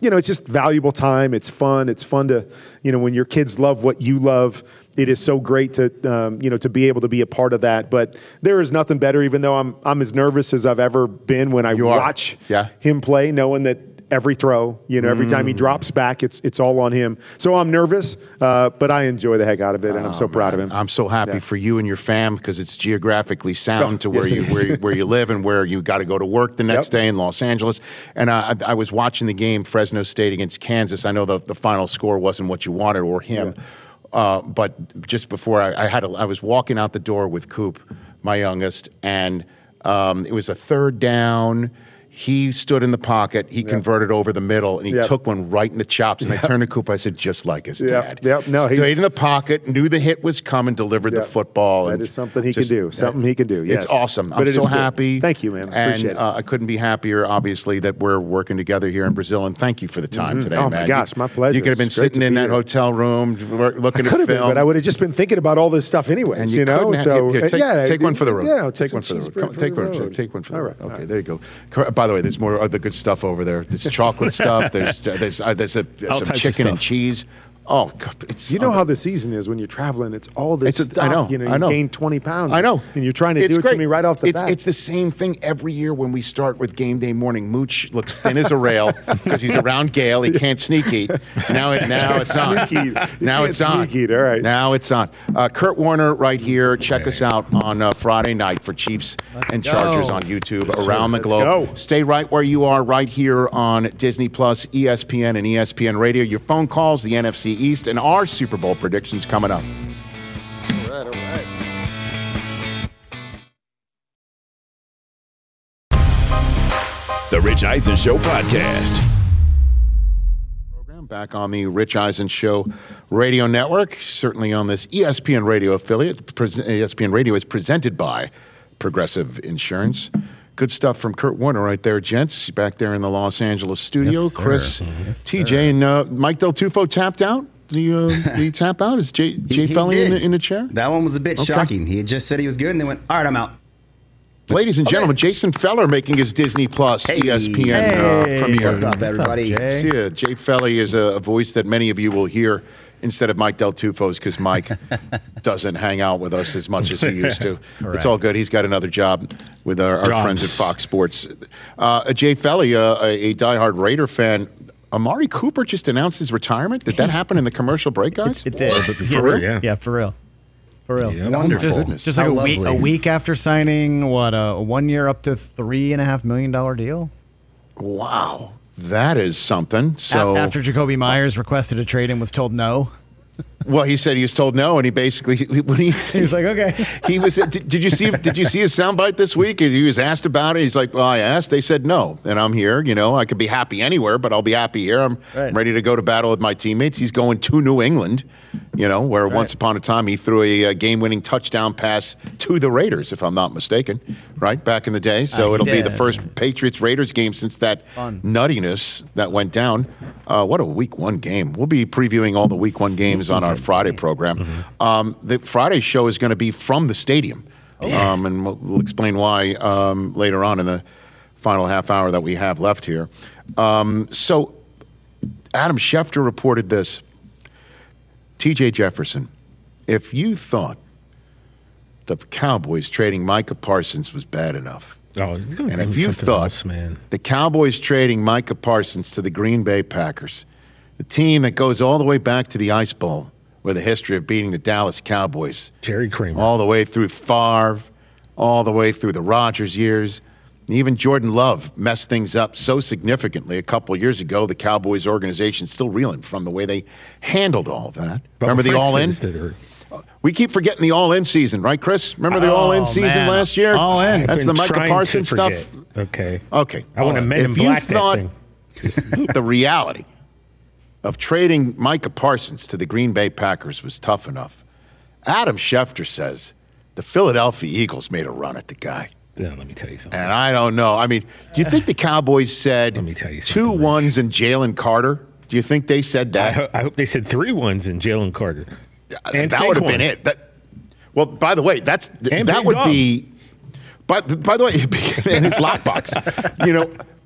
Speaker 6: you know, it's just valuable time. It's fun. It's fun to, you know, when your kids love what you love, it is so great to, um, you know, to be able to be a part of that. But there is nothing better, even though I'm, I'm as nervous as I've ever been when I
Speaker 2: You are.
Speaker 6: watch
Speaker 2: Yeah.
Speaker 6: him play, knowing that every throw, you know, every time he drops back, it's it's all on him. So I'm nervous, uh, but I enjoy the heck out of it, and I'm so
Speaker 2: Oh,
Speaker 6: proud
Speaker 2: man.
Speaker 6: of him.
Speaker 2: I'm so happy
Speaker 6: Yeah.
Speaker 2: for you and your fam because it's geographically sound
Speaker 6: Oh,
Speaker 2: to where
Speaker 6: yes, it
Speaker 2: you
Speaker 6: is.
Speaker 2: where, you- where you live and where you got to go to work the next
Speaker 6: Yep.
Speaker 2: day in Los Angeles. And uh, I, I was watching the game, Fresno State against Kansas. I know the, the final score wasn't what you wanted or him, uh, but just before I, I had, a, I was walking out the door with Coop, my youngest, and um, it was a third down. He stood in the pocket. He converted over the middle, and he
Speaker 6: Yep.
Speaker 2: took one right in the chops. And I turned to Coop. I said, just like his
Speaker 6: Yep.
Speaker 2: dad.
Speaker 6: Yep. No,
Speaker 2: Stayed
Speaker 6: he's-
Speaker 2: in the pocket, knew the hit was coming, delivered the
Speaker 6: Yep.
Speaker 2: football.
Speaker 6: That
Speaker 2: and
Speaker 6: is something he
Speaker 2: just-
Speaker 6: can do. Something he can do. Yes.
Speaker 2: It's awesome.
Speaker 6: But
Speaker 2: I'm
Speaker 6: it
Speaker 2: so
Speaker 6: is good.
Speaker 2: happy.
Speaker 6: Thank you, man. Appreciate
Speaker 2: and
Speaker 6: it.
Speaker 2: uh, I couldn't be happier, obviously, that we're working together here in Brazil. And thank you for the time today,
Speaker 6: Oh,
Speaker 2: man.
Speaker 6: my gosh,
Speaker 2: You-
Speaker 6: my pleasure.
Speaker 2: You could have been
Speaker 6: It's great
Speaker 2: sitting
Speaker 6: to
Speaker 2: in
Speaker 6: be
Speaker 2: that
Speaker 6: here.
Speaker 2: hotel room wor- looking
Speaker 6: Could
Speaker 2: at
Speaker 6: have been,
Speaker 2: film.
Speaker 6: but I would have just been thinking about all this stuff anyways.
Speaker 2: And
Speaker 6: you,
Speaker 2: you
Speaker 6: know,
Speaker 2: couldn't have-
Speaker 6: so
Speaker 2: here, here,
Speaker 6: uh,
Speaker 2: take,
Speaker 6: yeah,
Speaker 2: take one for the road.
Speaker 6: Yeah, I'll
Speaker 2: take
Speaker 6: some
Speaker 2: one for the road.
Speaker 6: cheeseburger
Speaker 2: Come,
Speaker 6: for
Speaker 2: take
Speaker 6: the
Speaker 2: one.
Speaker 6: road.
Speaker 2: Take one for the
Speaker 6: All
Speaker 2: road.
Speaker 6: right, all
Speaker 2: Okay,
Speaker 6: right.
Speaker 2: there you go. Cor- By the way, there's more of the good stuff over there. There's chocolate stuff. There's uh, there's uh, there's a,
Speaker 4: All
Speaker 2: some
Speaker 4: types of
Speaker 2: chicken and
Speaker 4: stuff.
Speaker 2: cheese. Oh, God, it's
Speaker 6: You know how the season is when you're traveling. It's all this
Speaker 2: It's a-
Speaker 6: stuff.
Speaker 2: I know,
Speaker 6: You know,
Speaker 2: I
Speaker 6: you
Speaker 2: know.
Speaker 6: gain twenty pounds.
Speaker 2: I know.
Speaker 6: And you're trying to
Speaker 2: It's
Speaker 6: do it
Speaker 2: great.
Speaker 6: to me right off the
Speaker 2: it's,
Speaker 6: bat.
Speaker 2: It's the same thing every year when we start with game day morning. Mooch looks thin as a rail because he's around Gail. He can't sneak eat. Now it now it's on.
Speaker 6: Sneak eat. You
Speaker 2: Now
Speaker 6: can't
Speaker 2: it's on.
Speaker 6: sneak eat. All right.
Speaker 2: Now it's on. Uh, Kurt Warner right here. Check us out on uh, Friday night for Chiefs and Chargers
Speaker 5: go.
Speaker 2: on YouTube around the
Speaker 6: Let's
Speaker 2: globe.
Speaker 6: go.
Speaker 2: Stay right where you are right here on Disney Plus, E S P N, and E S P N Radio. Your phone calls, the N F C East, and our Super Bowl predictions coming up.
Speaker 7: All right, all right.
Speaker 8: The Rich Eisen Show podcast.
Speaker 2: Program back on the Rich Eisen Show radio network, certainly on this E S P N Radio affiliate. Pres- E S P N Radio is presented by Progressive Insurance. Good stuff from Kurt Warner right there, gents, back there in the Los Angeles studio.
Speaker 5: Yes, sir.
Speaker 2: Chris,
Speaker 5: Yes,
Speaker 2: T J, and uh, Mike Del Tufo tapped out. Did he, uh, did he tap out? Is Jay, Jay
Speaker 9: he
Speaker 2: Felly in
Speaker 9: did.
Speaker 2: the, in the chair?
Speaker 9: That one was a bit
Speaker 2: Okay.
Speaker 9: shocking. He had just said he was good and then went, all right, I'm out.
Speaker 2: Ladies and gentlemen, Jason Feller making his Disney Plus
Speaker 9: Hey.
Speaker 2: E S P N uh,
Speaker 5: Hey.
Speaker 2: premiere.
Speaker 9: What's up, everybody?
Speaker 5: Jay?
Speaker 2: See, uh, Jay Felly is a, a voice that many of you will hear instead of Mike Del Tufo's because Mike doesn't hang out with us as much as he used to. It's all good. He's got another job with our, our
Speaker 4: Jobs.
Speaker 2: friends at Fox Sports. Uh, Jay Felly, uh, a, a diehard Raider fan. Amari Cooper just announced his retirement. Did that happen in the commercial break, guys?
Speaker 5: It did.
Speaker 4: For real? Yeah.
Speaker 5: Yeah, for real. For real.
Speaker 4: Yeah.
Speaker 9: Wonderful.
Speaker 2: Oh, my goodness.
Speaker 5: Just like
Speaker 9: How
Speaker 5: a week, a
Speaker 9: lovely.
Speaker 5: week after signing, what, a one year up to three and a half million dollar deal?
Speaker 2: Wow. That is something.
Speaker 5: A-
Speaker 2: So
Speaker 5: after Jacoby Myers requested a trade and was told no.
Speaker 2: Well, he said he was told no, and he basically when he
Speaker 5: He's like, okay.
Speaker 2: he was. Did, did you see? Did you see his soundbite this week? He was asked about it. He's like, "Well, I asked. They said no, and I'm here. You know, I could be happy anywhere, but I'll be happy here. I'm
Speaker 5: Right.
Speaker 2: ready to go to battle with my teammates." He's going to New England, you know, where once upon a time he threw a, uh game-winning touchdown pass to the Raiders, if I'm not mistaken, right back in the day. So
Speaker 5: Uh, he
Speaker 2: it'll be the
Speaker 5: did.
Speaker 2: first Patriots-Raiders game since that
Speaker 5: Fun.
Speaker 2: nuttiness that went down. Uh, what a Week One game! We'll be previewing all the Week One games on our Friday program. Um, the Friday show is going to be from the stadium, um, and we'll, we'll explain why um, later on in the final half hour that we have left here. Um, so, Adam Schefter reported this. T J Jefferson, if you thought the Cowboys trading Micah Parsons was bad enough,
Speaker 4: Oh, he's gonna
Speaker 2: and
Speaker 4: give
Speaker 2: if
Speaker 4: me
Speaker 2: you
Speaker 4: something
Speaker 2: thought
Speaker 4: else, man.
Speaker 2: the Cowboys trading Micah Parsons to the Green Bay Packers, the team that goes all the way back to the Ice Bowl with a history of beating the Dallas Cowboys,
Speaker 4: Jerry Kramer.
Speaker 2: all the way through Favre, all the way through the Rodgers years. Even Jordan Love messed things up so significantly a couple years ago. The Cowboys organization still reeling from the way they handled all of that.
Speaker 4: Bubba
Speaker 2: Remember the
Speaker 4: Franks
Speaker 2: all-in?
Speaker 4: did it, or-
Speaker 2: We keep forgetting the all-in season, right, Chris? Remember the all-in
Speaker 5: Oh,
Speaker 2: season
Speaker 5: man.
Speaker 2: last year?
Speaker 5: All in.
Speaker 2: That's
Speaker 4: I've
Speaker 2: the
Speaker 4: been
Speaker 2: Micah
Speaker 4: trying to
Speaker 2: Parsons stuff.
Speaker 4: forget. Okay.
Speaker 2: Okay.
Speaker 4: I want to Men in
Speaker 2: If you
Speaker 4: Black that
Speaker 2: thought
Speaker 4: thing.
Speaker 2: the reality of trading Micah Parsons to the Green Bay Packers was tough enough, Adam Schefter says the Philadelphia Eagles made a run at the guy.
Speaker 4: Yeah, let me tell you something.
Speaker 2: And I don't know. I mean, do you think the Cowboys said
Speaker 4: Let me tell you
Speaker 2: two
Speaker 4: something, Rich.
Speaker 2: ones and Jalen Carter? Do you think they said
Speaker 4: I,
Speaker 2: that?
Speaker 4: ho- I hope they said three ones in Jalen Carter. And
Speaker 2: that would have
Speaker 4: Saquon.
Speaker 2: been it. That, well, by the way, that's
Speaker 4: And
Speaker 2: that
Speaker 4: Big
Speaker 2: would
Speaker 4: Dog.
Speaker 2: be. By, by the way, in his lockbox, you know,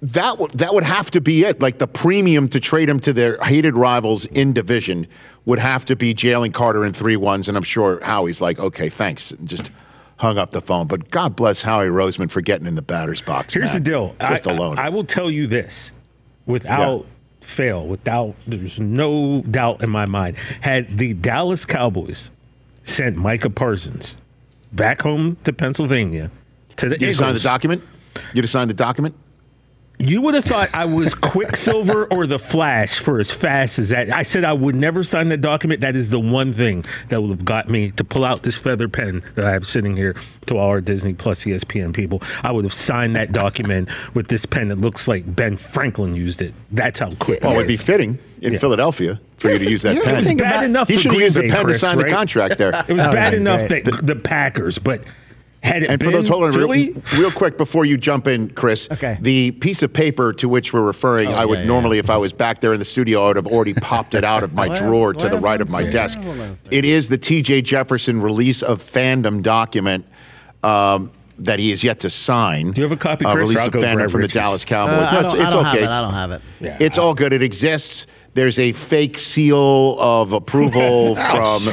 Speaker 2: that would that would have to be it. Like the premium to trade him to their hated rivals in division would have to be Jalen Carter in three ones, and I'm sure Howie's like, okay, thanks, and just hung up the phone. But God bless Howie Roseman for getting in the batter's box.
Speaker 4: Here's
Speaker 2: man.
Speaker 4: the deal.
Speaker 2: Just
Speaker 4: I,
Speaker 2: alone.
Speaker 4: I, I will tell you this, without
Speaker 2: Yeah.
Speaker 4: fail, without there's no doubt in my mind. Had the Dallas Cowboys sent Micah Parsons back home to Pennsylvania to the
Speaker 2: You'd
Speaker 4: Eagles,
Speaker 2: sign the document? You'd have signed the document?
Speaker 4: you would have thought I was Quicksilver or the Flash for as fast as that. I said I would never sign the document. That is the one thing that would have got me to pull out this feather pen that I have sitting here to all our Disney Plus E S P N people. I would have signed that document with this pen that looks like Ben Franklin used it. That's how quick
Speaker 2: Well,
Speaker 4: it
Speaker 2: it would be
Speaker 4: is.
Speaker 2: fitting in
Speaker 4: Yeah.
Speaker 2: Philadelphia for
Speaker 5: Here's
Speaker 2: you to
Speaker 5: the-
Speaker 2: use that
Speaker 5: here's the
Speaker 2: pen.
Speaker 4: It was
Speaker 5: thing
Speaker 4: bad
Speaker 5: about-
Speaker 4: enough
Speaker 2: He
Speaker 4: for
Speaker 2: should have
Speaker 4: Green
Speaker 2: used the
Speaker 4: Bay,
Speaker 2: pen
Speaker 4: Chris,
Speaker 2: to sign
Speaker 4: right?
Speaker 2: the contract there.
Speaker 4: It was
Speaker 5: Oh,
Speaker 4: bad
Speaker 5: yeah,
Speaker 4: enough
Speaker 5: great.
Speaker 4: that the Packers, but had it
Speaker 2: And for
Speaker 4: been
Speaker 2: those, hold on,
Speaker 4: Philly,
Speaker 2: real, real quick before you jump in, Chris.
Speaker 5: Okay.
Speaker 2: The piece of paper to which we're referring,
Speaker 5: Oh,
Speaker 2: I would
Speaker 5: yeah, yeah,
Speaker 2: normally, if I was back there in the studio, I would have already popped it out of my drawer to the right of my desk. It is the T J Jefferson release of fandom document um, that he is yet to sign.
Speaker 4: Do you have a copy,
Speaker 2: Uh,
Speaker 4: Chris, or
Speaker 2: release
Speaker 4: I'll
Speaker 2: of
Speaker 4: go
Speaker 2: fandom
Speaker 4: grab
Speaker 2: from the
Speaker 4: Rich's?
Speaker 2: Dallas
Speaker 5: Uh,
Speaker 2: Cowboys.
Speaker 5: I
Speaker 2: No,
Speaker 5: don't,
Speaker 2: it's
Speaker 5: I
Speaker 2: it's
Speaker 5: don't
Speaker 2: okay.
Speaker 5: have it. I don't have it.
Speaker 4: Yeah.
Speaker 2: It's all good. It exists. There's a fake seal of approval from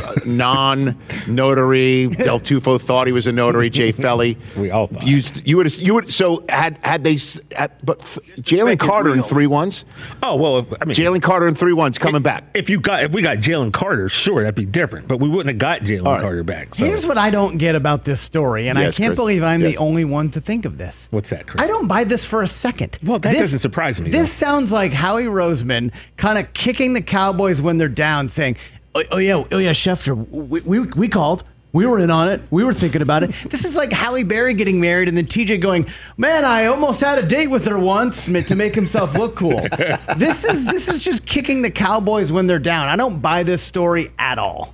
Speaker 2: non-notary. Del Tufo thought he was a notary. Jay Felly.
Speaker 4: We all thought.
Speaker 2: Used, you would. You would. So had had they? s- Had, but th- Jalen Carter in three ones.
Speaker 4: Oh well, if, I mean,
Speaker 2: Jalen Carter in three ones coming back.
Speaker 4: If you got, if we got Jalen Carter, sure, that'd be different. But we wouldn't have got Jalen
Speaker 2: All right.
Speaker 4: Carter back. So.
Speaker 5: Here's what I don't get about this story, and
Speaker 2: Yes,
Speaker 5: I can't
Speaker 2: Chris.
Speaker 5: believe I'm
Speaker 2: Yes.
Speaker 5: the only one to think of this.
Speaker 4: What's that, Chris?
Speaker 5: I don't buy this for a second.
Speaker 4: Well, that
Speaker 5: This-
Speaker 4: doesn't surprise me,
Speaker 5: This sounds like Howie Roseman kind of kicking the Cowboys when they're down, saying, "Oh, oh yeah, oh yeah, Schefter, we, we we called." We were in on it. We were thinking about it. This is like Halle Berry getting married and then T J going, "Man, I almost had a date with her once to make himself look cool." This is this is just kicking the Cowboys when they're down. I don't buy this story at all.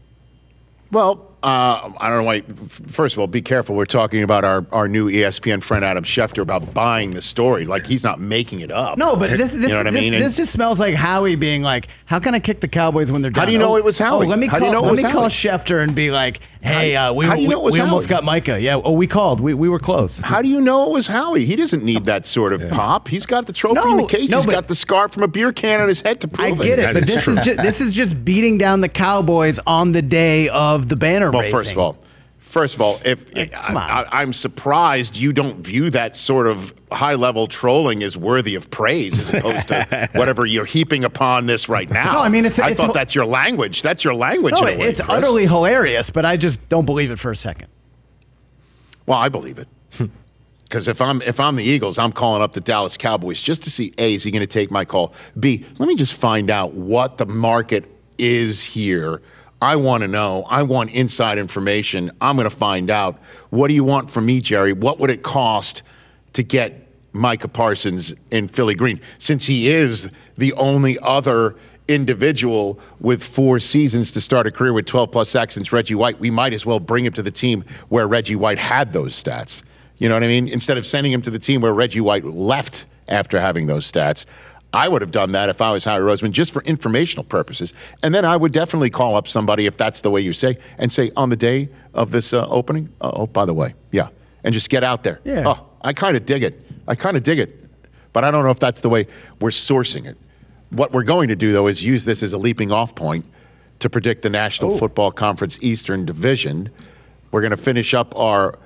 Speaker 2: Well, uh, I don't know why. First of all, be careful. We're talking about our, our new E S P N friend Adam Schefter about buying the story. Like he's not making it up.
Speaker 5: No, but this this
Speaker 2: You know what I
Speaker 5: this,
Speaker 2: mean? And-
Speaker 5: this just smells like Howie being like, "How can I kick the Cowboys when they're down?"
Speaker 2: How do you know
Speaker 5: oh,
Speaker 2: it was Howie?
Speaker 5: Oh, let me
Speaker 2: How
Speaker 5: call.
Speaker 2: do you know it
Speaker 5: let
Speaker 2: was
Speaker 5: me call
Speaker 2: Howie?
Speaker 5: Schefter and be like, "Hey, uh, we
Speaker 2: how do you
Speaker 5: we,
Speaker 2: know it was
Speaker 5: we almost
Speaker 2: Howie?
Speaker 5: got Micah. Yeah. Oh, we called. We we were close."
Speaker 2: How do you know it was Howie? He doesn't need that sort of pop. He's got the trophy in the
Speaker 5: No,
Speaker 2: case.
Speaker 5: no,
Speaker 2: He's
Speaker 5: but-
Speaker 2: got the scar from a beer can on his head to
Speaker 5: I
Speaker 2: prove
Speaker 5: get it,
Speaker 4: That
Speaker 5: but
Speaker 4: is
Speaker 5: this
Speaker 4: true.
Speaker 5: is just this is just beating down the Cowboys on the day of the banner
Speaker 2: Well,
Speaker 5: raising.
Speaker 2: first of all, first of all, if
Speaker 5: come on.
Speaker 2: I, I, I'm surprised you don't view that sort of high-level trolling as worthy of praise, as opposed to whatever you're heaping upon this right now.
Speaker 5: No, I mean, it's-
Speaker 2: I
Speaker 5: it's
Speaker 2: thought
Speaker 5: a-
Speaker 2: that's your language. That's your language.
Speaker 5: no,
Speaker 2: in a way,
Speaker 5: it's
Speaker 2: Chris.
Speaker 5: utterly hilarious, but I just don't believe it for a second.
Speaker 2: Well, I believe it. Because if I'm if I'm the Eagles, I'm calling up the Dallas Cowboys just to see A, is he going to take my call? B, let me just find out what the market is here. I want to know. I want inside information. I'm going to find out. What do you want from me, Jerry? What would it cost to get Micah Parsons in Philly Green? Since he is the only other individual with four seasons to start a career with twelve plus sacks since Reggie White, we might as well bring him to the team where Reggie White had those stats. You know what I mean? Instead of sending him to the team where Reggie White left after having those stats. I would have done that if I was Howie Roseman, just for informational purposes. And then I would definitely call up somebody, if that's the way you say, and say, on the day of this uh, opening, uh, oh, by the way, yeah, and just get out there.
Speaker 5: Yeah.
Speaker 2: Oh, I kind of dig it. I kind of dig it. But I don't know if that's the way we're sourcing it. What we're going to do, though, is use this as a leaping off point to predict the National
Speaker 5: Oh.
Speaker 2: Football Conference Eastern Division. We're going to finish up our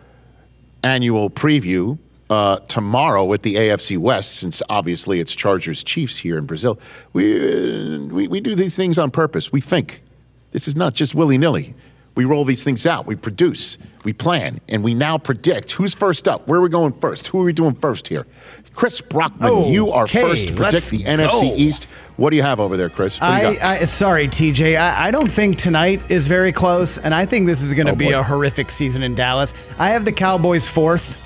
Speaker 2: annual preview uh, tomorrow with the A F C West, since obviously it's Chargers Chiefs here in Brazil. We, uh, we, we do these things on purpose. We think. This is not just willy-nilly. We roll these things out. We produce. We plan. And we now predict who's first up. Where are we going first? Who are we doing first here? Chris Brockman,
Speaker 5: Oh,
Speaker 2: you are
Speaker 5: okay,
Speaker 2: first to predict
Speaker 5: let's
Speaker 2: the N F C
Speaker 5: go.
Speaker 2: East. What do you have over there, Chris? What do you
Speaker 5: I,
Speaker 2: got?
Speaker 5: I sorry, T J. I, I don't think tonight is very close, and I think this is going to
Speaker 2: Oh,
Speaker 5: be
Speaker 2: boy.
Speaker 5: a horrific season in Dallas. I have the Cowboys fourth.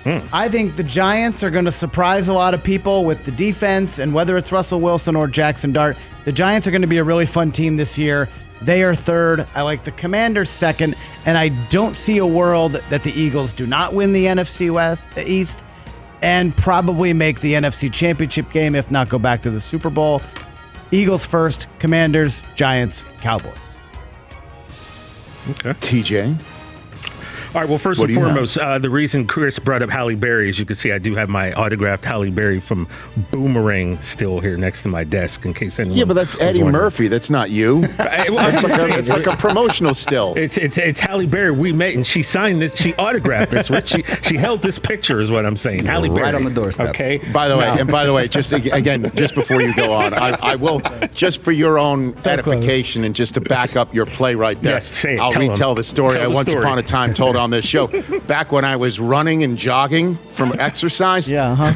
Speaker 5: I think the Giants are going to surprise a lot of people with the defense, and whether it's Russell Wilson or Jackson Dart, the Giants are going to be a really fun team this year. They are third. I like the Commanders second, and I don't see a world that the Eagles do not win the N F C West East and probably make the N F C Championship game, if not go back to the Super Bowl. Eagles first, Commanders, Giants, Cowboys.
Speaker 2: T J?
Speaker 4: All right, well, first
Speaker 2: What
Speaker 4: and
Speaker 2: do you have?
Speaker 4: foremost, uh, the reason Chris brought up Halle Berry, as you can see, I do have my autographed Halle Berry from Boomerang still here next to my desk in case anyone
Speaker 2: Yeah, but that's
Speaker 4: was
Speaker 2: Eddie
Speaker 4: wondering.
Speaker 2: Murphy. That's not you.
Speaker 4: I- well, I'm
Speaker 2: It's
Speaker 4: just
Speaker 2: like, a,
Speaker 4: saying,
Speaker 2: it's like a promotional still.
Speaker 4: It's it's it's Halle Berry. We met and she signed this. She autographed this. Rich. She she held this picture, is what I'm saying. Halle Berry
Speaker 9: Right on the doorstep.
Speaker 4: Okay.
Speaker 2: By the way,
Speaker 4: Now-
Speaker 2: and by the way, just ag- again, just before you go on, I, I will, just for your own edification and just to back up your play right there,
Speaker 4: Yes, say it.
Speaker 2: I'll
Speaker 4: Tell 'em.
Speaker 2: retell the story
Speaker 4: Tell
Speaker 2: I
Speaker 4: the
Speaker 2: once
Speaker 4: story.
Speaker 2: upon a time told on this show. Back when I was running and jogging from exercise,
Speaker 5: Yeah, huh?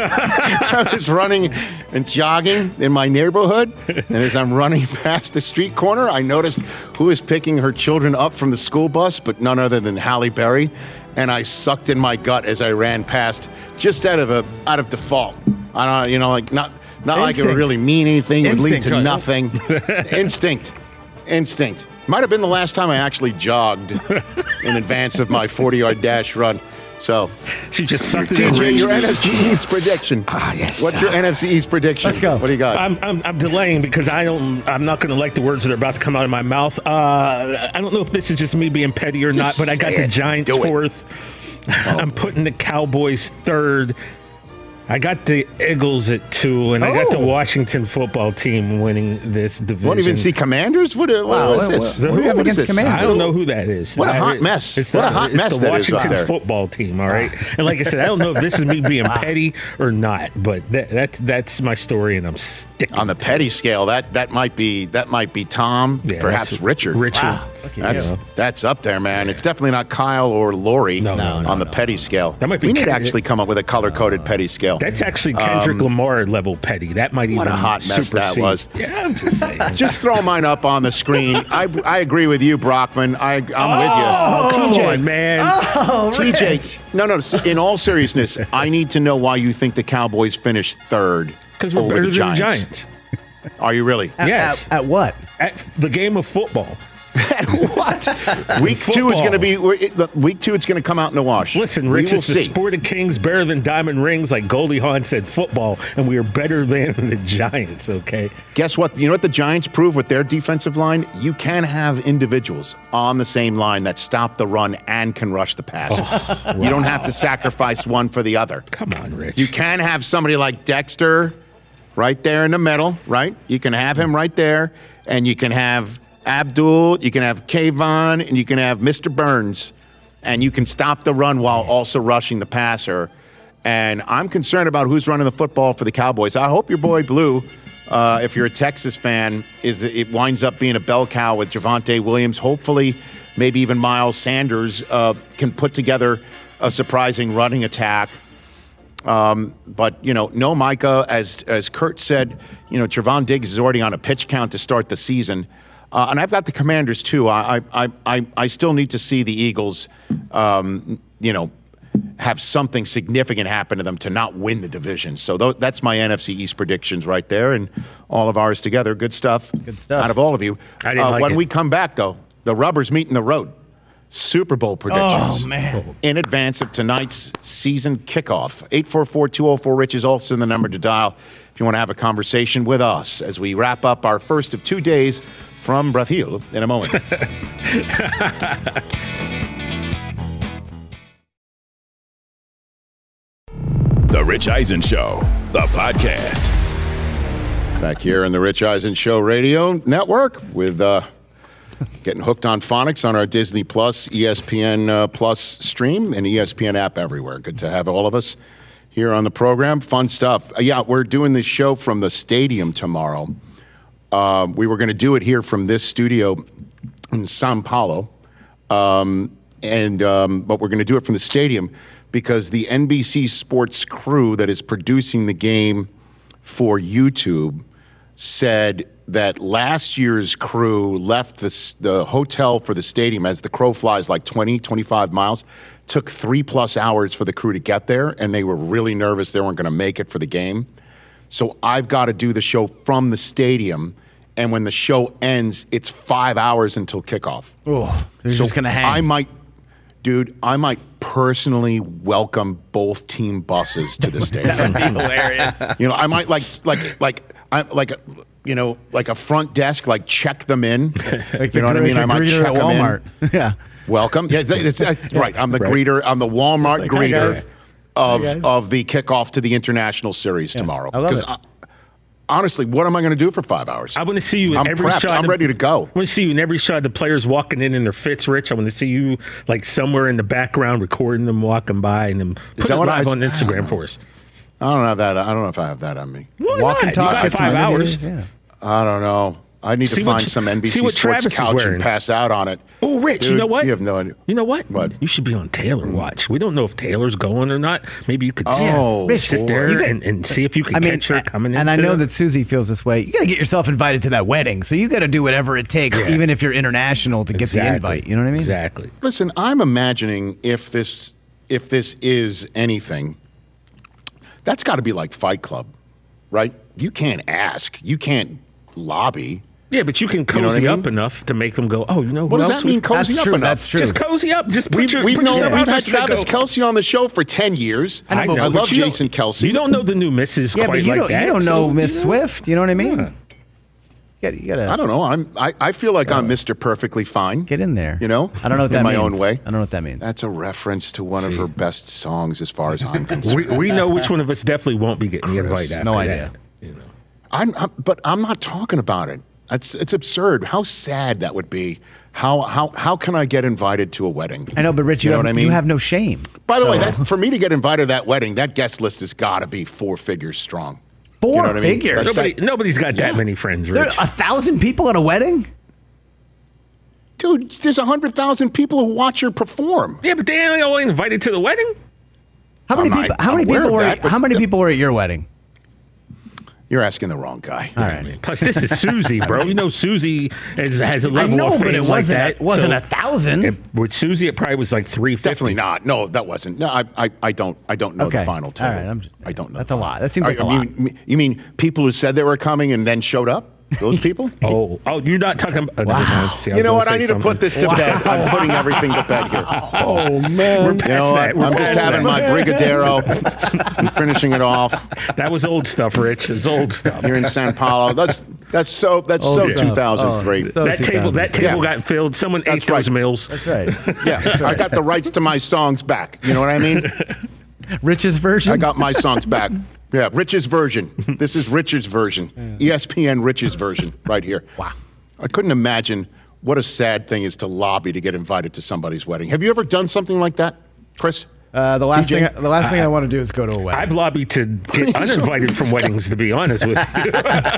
Speaker 2: I was running and jogging in my neighborhood, and as I'm running past the street corner, I noticed who was picking her children up from the school bus, but none other than Halle Berry, and I sucked in my gut as I ran past, just out of a out of default. I don't, know, you know, like not not like it would
Speaker 5: Instinct.
Speaker 2: really mean anything, it would lead
Speaker 5: Instinct,
Speaker 2: to
Speaker 5: right.
Speaker 2: nothing. Instinct, instinct. Might have been the last time I actually jogged in advance of my forty-yard dash run. So,
Speaker 4: She just sucked it
Speaker 2: T
Speaker 4: in.
Speaker 2: J,
Speaker 4: Rich.
Speaker 2: your N F C East prediction.
Speaker 4: Ah, yes.
Speaker 2: What's your N F C East prediction?
Speaker 5: Let's go.
Speaker 2: What do you got?
Speaker 4: I'm, I'm I'm delaying because I don't I'm not going to like the words that are about to come out of my mouth. Uh, I don't know if this is just me being petty or not, but I got
Speaker 2: say
Speaker 4: the
Speaker 2: it.
Speaker 4: Giants
Speaker 2: Do it.
Speaker 4: fourth. I'm putting the Cowboys third. I got the Eagles at two, and I got the
Speaker 5: Oh.
Speaker 4: Washington football team winning this division.
Speaker 2: Won't even see Commanders? What, what,
Speaker 5: Wow,
Speaker 2: what is
Speaker 5: what-
Speaker 2: this?
Speaker 5: what- what do you have
Speaker 2: What is
Speaker 5: against
Speaker 2: this?
Speaker 5: Commanders?
Speaker 4: I don't know who that is.
Speaker 2: What a
Speaker 4: I-
Speaker 2: hot mess.
Speaker 4: It's
Speaker 2: What
Speaker 4: the,
Speaker 2: a hot
Speaker 4: it's
Speaker 2: mess
Speaker 4: the
Speaker 2: that is
Speaker 4: Washington
Speaker 2: right there.
Speaker 4: football team, all right? And like I said, I don't know if this is me being petty or not, but that, that that's my story, and I'm sticking
Speaker 2: On the petty scale, that that might be that might be Tom,
Speaker 4: Yeah,
Speaker 2: perhaps
Speaker 4: that's-
Speaker 2: Richard.
Speaker 4: Richard.
Speaker 5: Wow. Look at
Speaker 2: That's
Speaker 5: you.
Speaker 2: that's up there, man. It's definitely not Kyle or Lori
Speaker 4: No, no, no,
Speaker 2: on the
Speaker 4: no,
Speaker 2: petty scale.
Speaker 4: That might be
Speaker 2: we need to
Speaker 4: Ken-
Speaker 2: actually come up with a color-coded petty scale.
Speaker 4: That's actually Kendrick Lamar level petty. That might
Speaker 2: Um, What
Speaker 4: even
Speaker 2: a hot mess that
Speaker 4: supersede.
Speaker 2: was.
Speaker 4: Yeah, I'm just saying.
Speaker 2: Just throw mine up on the screen. I, I agree with you, Brockman. I, I'm
Speaker 4: Oh,
Speaker 2: with you.
Speaker 4: come
Speaker 2: T J,
Speaker 4: on, man.
Speaker 5: Oh,
Speaker 2: T J, no, no. In all seriousness, I need to know why you think the Cowboys finished third
Speaker 4: Because we're
Speaker 2: over
Speaker 4: better
Speaker 2: the
Speaker 4: than the
Speaker 2: Giants.
Speaker 4: Giants.
Speaker 2: Are you really?
Speaker 5: At,
Speaker 4: Yes.
Speaker 5: At, at what?
Speaker 4: At the game of football.
Speaker 2: What? Week two is going to be week two. It's going to come out in the wash.
Speaker 4: Listen,
Speaker 2: we
Speaker 4: Rich,
Speaker 2: will
Speaker 4: it's the
Speaker 2: see.
Speaker 4: sport of kings, better than diamond rings, like Goldie Hawn said, football, and we are better than the Giants, okay?
Speaker 2: Guess what? You know what the Giants prove with their defensive line? You can have individuals on the same line that stop the run and can rush the pass. You don't have to sacrifice one for the other.
Speaker 4: Come on, Rich.
Speaker 2: You can have somebody like Dexter right there in the middle, right? You can have him right there, and you can have Abdul, you can have Kayvon, and you can have Mister Burns, and you can stop the run while also rushing the passer. And I'm concerned about who's running the football for the Cowboys. I hope your boy Blue, uh, if you're a Texas fan, is it winds up being a bell cow with Javonte Williams. Hopefully, maybe even Miles Sanders uh, can put together a surprising running attack. Um, but, you know, no Micah, as as Kurt said, you know, Trevon Diggs is already on a pitch count to start the season. Uh, and I've got the Commanders, too. I I, I, I still need to see the Eagles, um, you know, have something significant happen to them to not win the division. So th- that's my N F C East predictions right there, and all of ours together. Good stuff.
Speaker 5: Good stuff.
Speaker 2: Out of all of you.
Speaker 4: I didn't
Speaker 2: uh,
Speaker 4: like
Speaker 2: when
Speaker 4: it.
Speaker 2: we come back, though, the rubbers meet in the road. Super Bowl predictions.
Speaker 5: Oh, man.
Speaker 2: In advance of tonight's season kickoff. eight four four, two oh four, RICH is also the number to dial if you want to have a conversation with us as we wrap up our first of two days from Brazil in a moment.
Speaker 8: The Rich Eisen Show, the podcast.
Speaker 2: Back here on the Rich Eisen Show Radio Network with uh, getting hooked on phonics on our Disney Plus, E S P N uh, Plus stream, and E S P N app everywhere. Good to have all of us here on the program. Fun stuff. Uh, yeah, we're doing this show from the stadium tomorrow. Uh, we were going to do it here from this studio in Sao Paulo, um, and um, but we're going to do it from the stadium because the N B C Sports crew that is producing the game for YouTube said that last year's crew left the, the hotel for the stadium as the crow flies like twenty, twenty-five miles. Took three plus hours for the crew to get there, and they were really nervous they weren't going to make it for the game. So I've got to do the show from the stadium, and when the show ends, it's five hours until kickoff.
Speaker 5: Oh, they're
Speaker 2: So
Speaker 5: just going to hang.
Speaker 2: I might, dude, I might personally welcome both team buses to the stadium.
Speaker 5: hilarious.
Speaker 2: You know, I might like, like, like, I like, you know, like a front desk, like check them in.
Speaker 5: Like
Speaker 2: you know what I mean? I might check
Speaker 5: at
Speaker 2: them
Speaker 5: Walmart.
Speaker 2: in.
Speaker 5: Yeah.
Speaker 2: Welcome. Yeah, it's, it's, right. I'm the
Speaker 4: Right.
Speaker 2: greeter. I'm the Walmart
Speaker 5: Like, hi,
Speaker 2: greeter
Speaker 5: guys.
Speaker 2: of
Speaker 5: Hi, guys.
Speaker 2: of the kickoff to the international series tomorrow.
Speaker 5: I love
Speaker 2: 'Cause
Speaker 5: it.
Speaker 2: I- honestly, what am I going to do for five hours?
Speaker 4: I want to see you in
Speaker 2: I'm
Speaker 4: every
Speaker 2: prepped.
Speaker 4: shot.
Speaker 2: I'm
Speaker 4: of-
Speaker 2: ready to go.
Speaker 4: I want to see you in every shot of the players walking in in their fits, Rich. I want to see you like somewhere in the background recording them walking by and then put
Speaker 2: that
Speaker 4: it
Speaker 2: what I-
Speaker 4: live on
Speaker 2: I
Speaker 4: Instagram
Speaker 2: don't
Speaker 4: for us.
Speaker 2: I don't have that. I don't know if I have that on me.
Speaker 4: Why
Speaker 5: Walk and
Speaker 4: not?
Speaker 5: talk.
Speaker 4: You got
Speaker 5: get some
Speaker 4: five
Speaker 5: interviews,
Speaker 4: hours.
Speaker 5: Yeah.
Speaker 2: I don't know. I need
Speaker 4: See
Speaker 2: to
Speaker 4: what
Speaker 2: find
Speaker 4: tr-
Speaker 2: some N B C
Speaker 4: see what
Speaker 2: Sports
Speaker 4: Travis is
Speaker 2: couch
Speaker 4: wearing.
Speaker 2: and pass out on it.
Speaker 4: Oh, Rich, you
Speaker 2: Dude,
Speaker 4: know what?
Speaker 2: You have no idea.
Speaker 4: You know what?
Speaker 2: What?
Speaker 4: You should be on Taylor Watch. We don't know if Taylor's going or not. Maybe you could
Speaker 2: Oh,
Speaker 4: sit, sit there
Speaker 5: you got-
Speaker 4: and, and see if you can
Speaker 5: I mean,
Speaker 4: catch her coming in.
Speaker 5: and I know that Susie feels this way. You got to get yourself invited to that wedding, so you got to do whatever it takes,
Speaker 4: Yeah.
Speaker 5: even if you're international, to get the invite. You know what I mean?
Speaker 4: Exactly.
Speaker 2: Listen, I'm imagining if this if this is anything, that's got to be like Fight Club, right? You can't ask. You can't lobby.
Speaker 4: Yeah, but you can
Speaker 2: know what I
Speaker 4: cozy
Speaker 2: mean?
Speaker 4: up enough to make them go, oh, you know
Speaker 2: What
Speaker 4: who
Speaker 2: does
Speaker 4: else
Speaker 2: that mean,
Speaker 4: we-
Speaker 2: cozy
Speaker 5: That's
Speaker 2: up
Speaker 5: true.
Speaker 2: enough?
Speaker 5: That's true.
Speaker 4: Just cozy up. Just put
Speaker 2: We've,
Speaker 4: your,
Speaker 2: we've
Speaker 4: put
Speaker 2: known
Speaker 4: yourself
Speaker 2: we've
Speaker 4: out there
Speaker 2: had
Speaker 4: so they
Speaker 2: Travis
Speaker 4: go,
Speaker 2: Kelsey on the show for ten years.
Speaker 5: I know,
Speaker 2: I,
Speaker 5: but-
Speaker 2: love
Speaker 4: but you don't-
Speaker 2: Jason Kelsey.
Speaker 4: You don't know the new missus
Speaker 5: Yeah,
Speaker 4: quite
Speaker 5: but you
Speaker 4: like
Speaker 5: don't.
Speaker 4: that.
Speaker 5: You don't
Speaker 4: so,
Speaker 5: know
Speaker 4: you
Speaker 5: Miss Swift. You know what I mean?
Speaker 4: Yeah.
Speaker 5: You gotta, you gotta
Speaker 2: I don't know. I'm. I, I feel like I'm Mister Perfectly Fine.
Speaker 5: get in there.
Speaker 2: You know,
Speaker 5: I don't know what
Speaker 2: in
Speaker 5: that
Speaker 2: my
Speaker 5: means.
Speaker 2: own way.
Speaker 5: I don't know what that means.
Speaker 2: That's a reference to one
Speaker 4: See.
Speaker 2: of her best songs, as far as I'm concerned.
Speaker 4: We, we know which one of us definitely won't be getting the invite after
Speaker 5: no
Speaker 4: that,
Speaker 5: idea.
Speaker 4: You know.
Speaker 2: I'm, I'm, but I'm not talking about it. It's it's absurd. How sad that would be. How how how can I get invited to a wedding?
Speaker 5: I know, but Rich, you,
Speaker 2: you know
Speaker 5: have,
Speaker 2: what I mean.
Speaker 5: you have no shame.
Speaker 2: By the
Speaker 5: So-
Speaker 2: way, that, for me to get invited to that wedding, that guest list has got to be four figures strong.
Speaker 5: four
Speaker 2: You know what I mean?
Speaker 5: figures.
Speaker 2: That's-
Speaker 4: Nobody, nobody's got that
Speaker 2: Yeah.
Speaker 4: many friends,
Speaker 5: There
Speaker 4: Rich.
Speaker 5: are a thousand people at a wedding.
Speaker 2: Dude, there's a hundred thousand people who watch her perform.
Speaker 4: Yeah, but they ain't all invited to the wedding.
Speaker 5: How many
Speaker 2: I'm not-
Speaker 5: people? How
Speaker 2: I'm
Speaker 5: many
Speaker 2: aware
Speaker 5: people
Speaker 2: of
Speaker 5: were?
Speaker 2: that, but
Speaker 5: how many
Speaker 2: the-
Speaker 5: people were at your wedding?
Speaker 2: You're asking the wrong guy.
Speaker 5: All right.
Speaker 4: Plus, this is Susie, bro. You know Susie has, has a
Speaker 5: I
Speaker 4: level
Speaker 5: know,
Speaker 4: of
Speaker 5: but
Speaker 4: fame
Speaker 5: it
Speaker 4: like
Speaker 5: wasn't.
Speaker 4: that.
Speaker 5: It wasn't
Speaker 4: so
Speaker 5: a thousand.
Speaker 4: it- with Susie, it probably was like three fifty.
Speaker 2: Definitely not. No, that wasn't. No, I, I, I don't. I don't know
Speaker 5: Okay.
Speaker 2: the final
Speaker 5: All
Speaker 2: total.
Speaker 5: right, I'm just saying.
Speaker 2: I don't know.
Speaker 5: That's
Speaker 2: the
Speaker 5: a
Speaker 2: final.
Speaker 5: lot. That seems like
Speaker 2: Are-
Speaker 5: a
Speaker 2: you mean, you mean people who said they were coming and then showed up? Those people?
Speaker 4: Oh, oh, you're not talking about.
Speaker 5: Wow.
Speaker 4: Never mind. See, I
Speaker 2: You
Speaker 4: was
Speaker 2: know
Speaker 4: gonna
Speaker 2: what?
Speaker 4: say
Speaker 2: I need
Speaker 4: something.
Speaker 2: to put this to bed. I'm putting everything to bed here.
Speaker 4: Oh man, we're past
Speaker 2: You know
Speaker 4: that.
Speaker 2: what?
Speaker 4: We're
Speaker 2: I'm just
Speaker 4: past
Speaker 2: having
Speaker 4: that.
Speaker 2: my Brigadero and finishing it off
Speaker 4: That was old stuff, Rich. It's old stuff.
Speaker 2: here in San Paulo. That's that's so that's
Speaker 5: Old
Speaker 2: so
Speaker 5: stuff.
Speaker 2: two thousand three.
Speaker 5: Oh, so
Speaker 4: that table, that table
Speaker 2: Yeah.
Speaker 4: got filled. Someone
Speaker 2: That's
Speaker 4: ate those
Speaker 2: right.
Speaker 4: meals.
Speaker 5: That's right.
Speaker 2: yeah, I got the rights to my songs back. You know what I mean?
Speaker 5: Rich's version.
Speaker 2: I got my songs back. Yeah, Rich's version. This is Rich's version. E S P N Rich's version right here.
Speaker 5: Wow.
Speaker 2: I couldn't imagine what a sad thing is to lobby to get invited to somebody's wedding. Have you ever done something like that, Chris?
Speaker 5: Uh, the last
Speaker 2: T J?
Speaker 5: thing. The last thing I want to do is go to a wedding.
Speaker 4: I've lobbied to get uninvited from weddings, to be honest with you.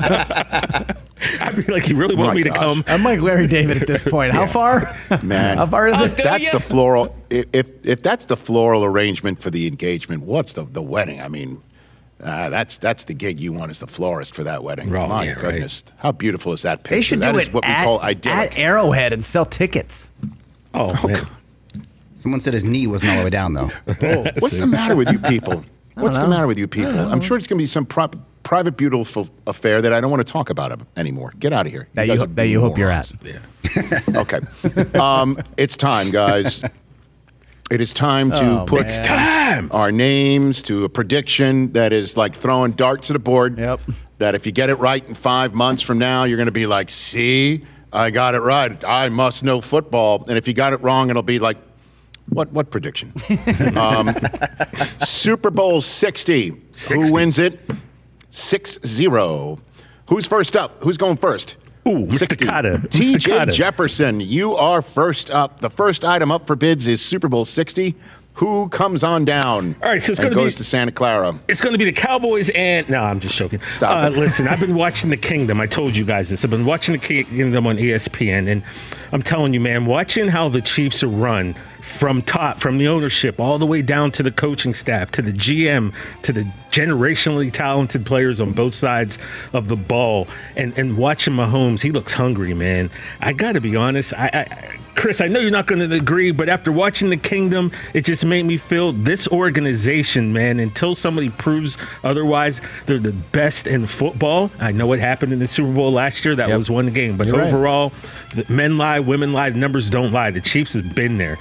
Speaker 4: I'd be like, you really want
Speaker 2: My
Speaker 4: me to
Speaker 2: gosh.
Speaker 4: come?
Speaker 5: I'm like Larry David at this point. How far?
Speaker 2: Man.
Speaker 5: How far is
Speaker 4: Oh,
Speaker 5: it?
Speaker 4: do
Speaker 2: That's
Speaker 4: ya?
Speaker 2: the floral. If, if if that's the floral arrangement for the engagement, what's the the wedding? I mean, uh, that's that's the gig you want as the florist for that wedding.
Speaker 4: Oh,
Speaker 2: My
Speaker 4: yeah, right.
Speaker 2: goodness, how beautiful is that picture?
Speaker 5: They should
Speaker 2: That
Speaker 5: do
Speaker 2: is
Speaker 5: it
Speaker 2: what
Speaker 5: at,
Speaker 2: we call idyllic.
Speaker 5: at Arrowhead and sell tickets.
Speaker 4: Oh, man.
Speaker 9: Someone said his knee wasn't all the way down, though.
Speaker 2: What's the matter with you people? What's the
Speaker 5: know.
Speaker 2: matter with you people? I'm sure it's going to be some pro- private, beautiful affair that I don't want to talk about anymore. Get out of here.
Speaker 5: That
Speaker 2: guys
Speaker 5: you,
Speaker 2: are
Speaker 5: that you hope you're at.
Speaker 2: morons. Okay. Um, it's time, guys. It is time to
Speaker 5: Oh,
Speaker 2: put
Speaker 5: man.
Speaker 4: Time.
Speaker 2: our names to a prediction that is like throwing darts at a board.
Speaker 5: Yep.
Speaker 2: That if you get it right in five months from now, you're going to be like, see, I got it right. I must know football. And if you got it wrong, it'll be like, what what prediction? um, Super Bowl sixty.
Speaker 4: sixty.
Speaker 2: Who wins it? six zero. Who's first up? Who's going first?
Speaker 4: Ooh, Mister Cotta.
Speaker 2: T
Speaker 4: Mister
Speaker 2: J
Speaker 4: Cotta.
Speaker 2: Jefferson, you are first up. The first item up for bids is Super Bowl sixty. Who comes on down?
Speaker 4: All right, so it's
Speaker 2: and
Speaker 4: gonna
Speaker 2: goes
Speaker 4: be-
Speaker 2: to Santa Clara.
Speaker 4: It's going to be the Cowboys and no, I'm just joking.
Speaker 2: Stop
Speaker 4: Uh,
Speaker 2: it.
Speaker 4: listen, I've been watching The Kingdom. I told you guys this. I've been watching The Kingdom on E S P N, and I'm telling you, man, watching how the Chiefs are run from top, from the ownership, all the way down to the coaching staff, to the G M, to the generationally talented players on both sides of the ball, and and watching Mahomes, he looks hungry, man. I got to be honest. I, I Chris, I know you're not going to agree, but after watching The Kingdom, it just made me feel this organization, man, until somebody proves otherwise, they're the best in football. I know what happened in the Super Bowl last year. That
Speaker 5: Yep.
Speaker 4: was one game. But
Speaker 5: You're right.
Speaker 4: overall, the men lie, women lie, the numbers don't lie. The Chiefs have been there.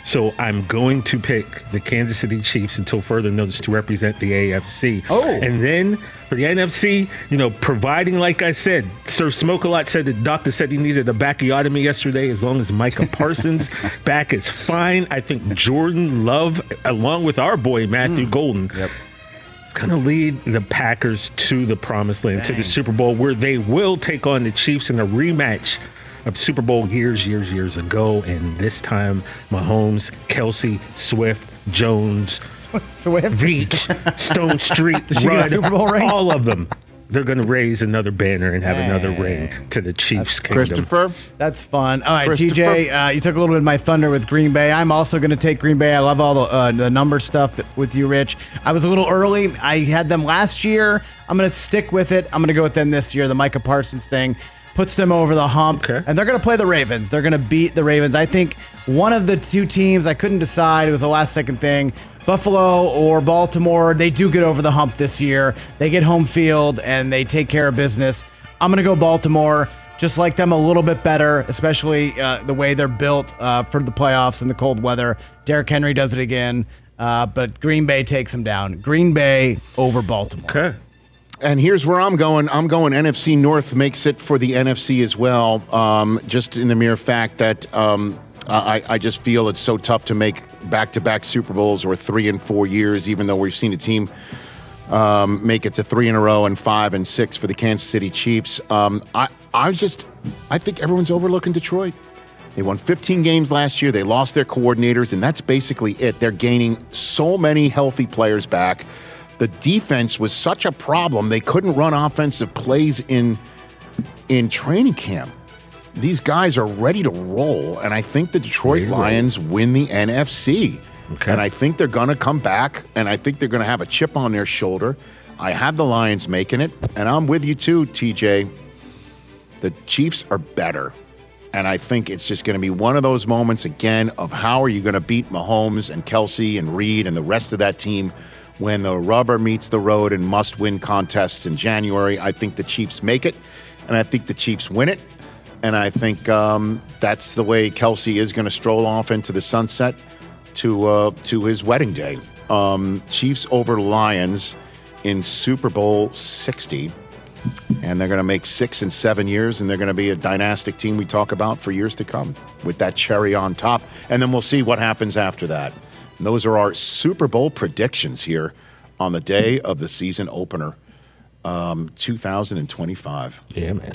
Speaker 4: So I'm going to pick the Kansas City Chiefs until further notice to represent the A F C.
Speaker 5: Oh.
Speaker 4: And then for the N F C, you know, providing, like I said, Sir Smoke-A-Lot said the doctor said he needed a bacchiotomy yesterday. As long as Micah Parsons' back is fine, I think Jordan Love, along with our boy Matthew mm. Golden,
Speaker 9: yep.
Speaker 4: going to lead the Packers to the promised land, Dang. to the Super Bowl, where they will take on the Chiefs in a rematch of Super Bowl years, years, years ago. And this time, Mahomes, Kelsey, Swift, Jones,
Speaker 5: Swift,
Speaker 4: Veach, Stone Street,
Speaker 5: Did she get a Super Bowl ring?
Speaker 4: All of them. They're going to raise another banner and have
Speaker 5: Dang.
Speaker 4: another ring to the Chiefs'
Speaker 2: That's
Speaker 4: kingdom.
Speaker 2: Christopher?
Speaker 5: That's fun. All right, T J, uh, you took a little bit of my thunder with Green Bay. I'm also going to take Green Bay. I love all the, uh, the number stuff that, with you, Rich. I was a little early. I had them last year. I'm going to stick with it. I'm going to go with them this year. The Micah Parsons thing puts them over the hump.
Speaker 4: Okay.
Speaker 5: And they're going to play the Ravens. They're going to beat the Ravens. I think one of the two teams, I couldn't decide. It was a last-second thing. Buffalo or Baltimore, they do get over the hump this year. They get home field, and they take care of business. I'm going to go Baltimore. Just like them a little bit better, especially uh, the way they're built uh, for the playoffs and the cold weather. Derrick Henry does it again, uh, but Green Bay takes them down. Green Bay over Baltimore.
Speaker 4: Okay.
Speaker 2: And here's where I'm going. I'm going N F C North makes it for the N F C as well, um, just in the mere fact that um, I, I just feel it's so tough to make back-to-back Super Bowls or three and four years, even though we've seen a team um, make it to three in a row and five and six for the Kansas City Chiefs. Um, I, I just, I think everyone's overlooking Detroit. They won fifteen games last year. They lost their coordinators, and that's basically it. They're gaining so many healthy players back. The defense was such a problem, they couldn't run offensive plays in in training camp. These guys are ready to roll, and I think the Detroit Lions win the N F C.
Speaker 4: Okay.
Speaker 2: And I think they're going to come back, and I think they're going to have a chip on their shoulder. I have the Lions making it, and I'm with you too, T J. The Chiefs are better, and I think it's just going to be one of those moments again of how are you going to beat Mahomes and Kelsey and Reed and the rest of that team when the rubber meets the road in must-win contests in January. I think the Chiefs make it, and I think the Chiefs win it. And I think um, that's the way Kelsey is going to stroll off into the sunset to uh, to his wedding day. Um, Chiefs over Lions in Super Bowl sixty. And they're going to make six and seven years, and they're going to be a dynastic team we talk about for years to come with that cherry on top. And then we'll see what happens after that. And those are our Super Bowl predictions here on the day of the season opener, um, two thousand twenty-five.
Speaker 4: Yeah, man.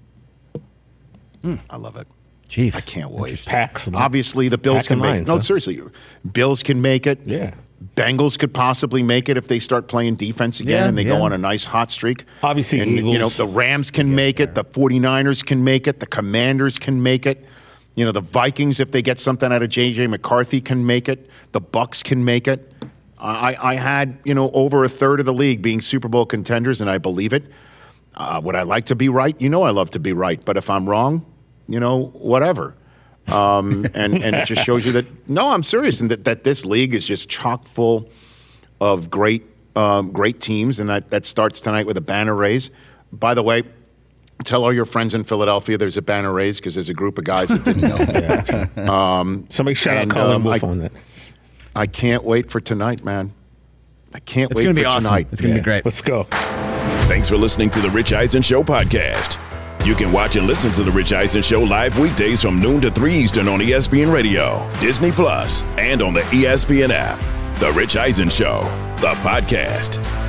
Speaker 2: Mm. I love it.
Speaker 5: Chiefs.
Speaker 2: I can't wait.
Speaker 4: Packs.
Speaker 2: Obviously, the Bills can make
Speaker 4: lines,
Speaker 2: it. No,
Speaker 4: huh?
Speaker 2: seriously. Bills can make it.
Speaker 4: Yeah.
Speaker 2: Bengals could possibly make it if they start playing defense again
Speaker 5: Yeah,
Speaker 2: and they
Speaker 5: yeah.
Speaker 2: go on a nice hot streak.
Speaker 4: Obviously,
Speaker 2: and,
Speaker 4: Eagles.
Speaker 2: you know, the Rams can make it. The 49ers can make it. The Commanders can make it. You know, the Vikings, if they get something out of J J McCarthy, can make it. The Bucks can make it. I, I had, you know, over a third of the league being Super Bowl contenders, and I believe it. Uh, would I like to be right? You know I love to be right. But if I'm wrong, you know, whatever. Um, and, and it just shows you that, no, I'm serious, and that, that this league is just chock full of great um, great teams, and that, that starts tonight with a banner raise. By the way, tell all your friends in Philadelphia there's a banner raise because there's a group of guys that didn't know.
Speaker 4: yeah. um, Somebody shout
Speaker 2: and,
Speaker 4: out Colin
Speaker 2: um,
Speaker 4: Wolf
Speaker 2: I,
Speaker 4: on that.
Speaker 2: I can't wait for tonight, man. I can't
Speaker 5: It's
Speaker 2: wait
Speaker 5: gonna
Speaker 2: for
Speaker 5: be awesome.
Speaker 2: tonight.
Speaker 5: It's going to
Speaker 4: Yeah.
Speaker 5: be great.
Speaker 4: Let's go.
Speaker 8: Thanks for listening to the Rich Eisen Show podcast. You can watch and listen to the Rich Eisen Show live weekdays from noon to three Eastern on E S P N Radio, Disney Plus, and on the E S P N app. The Rich Eisen Show, the podcast.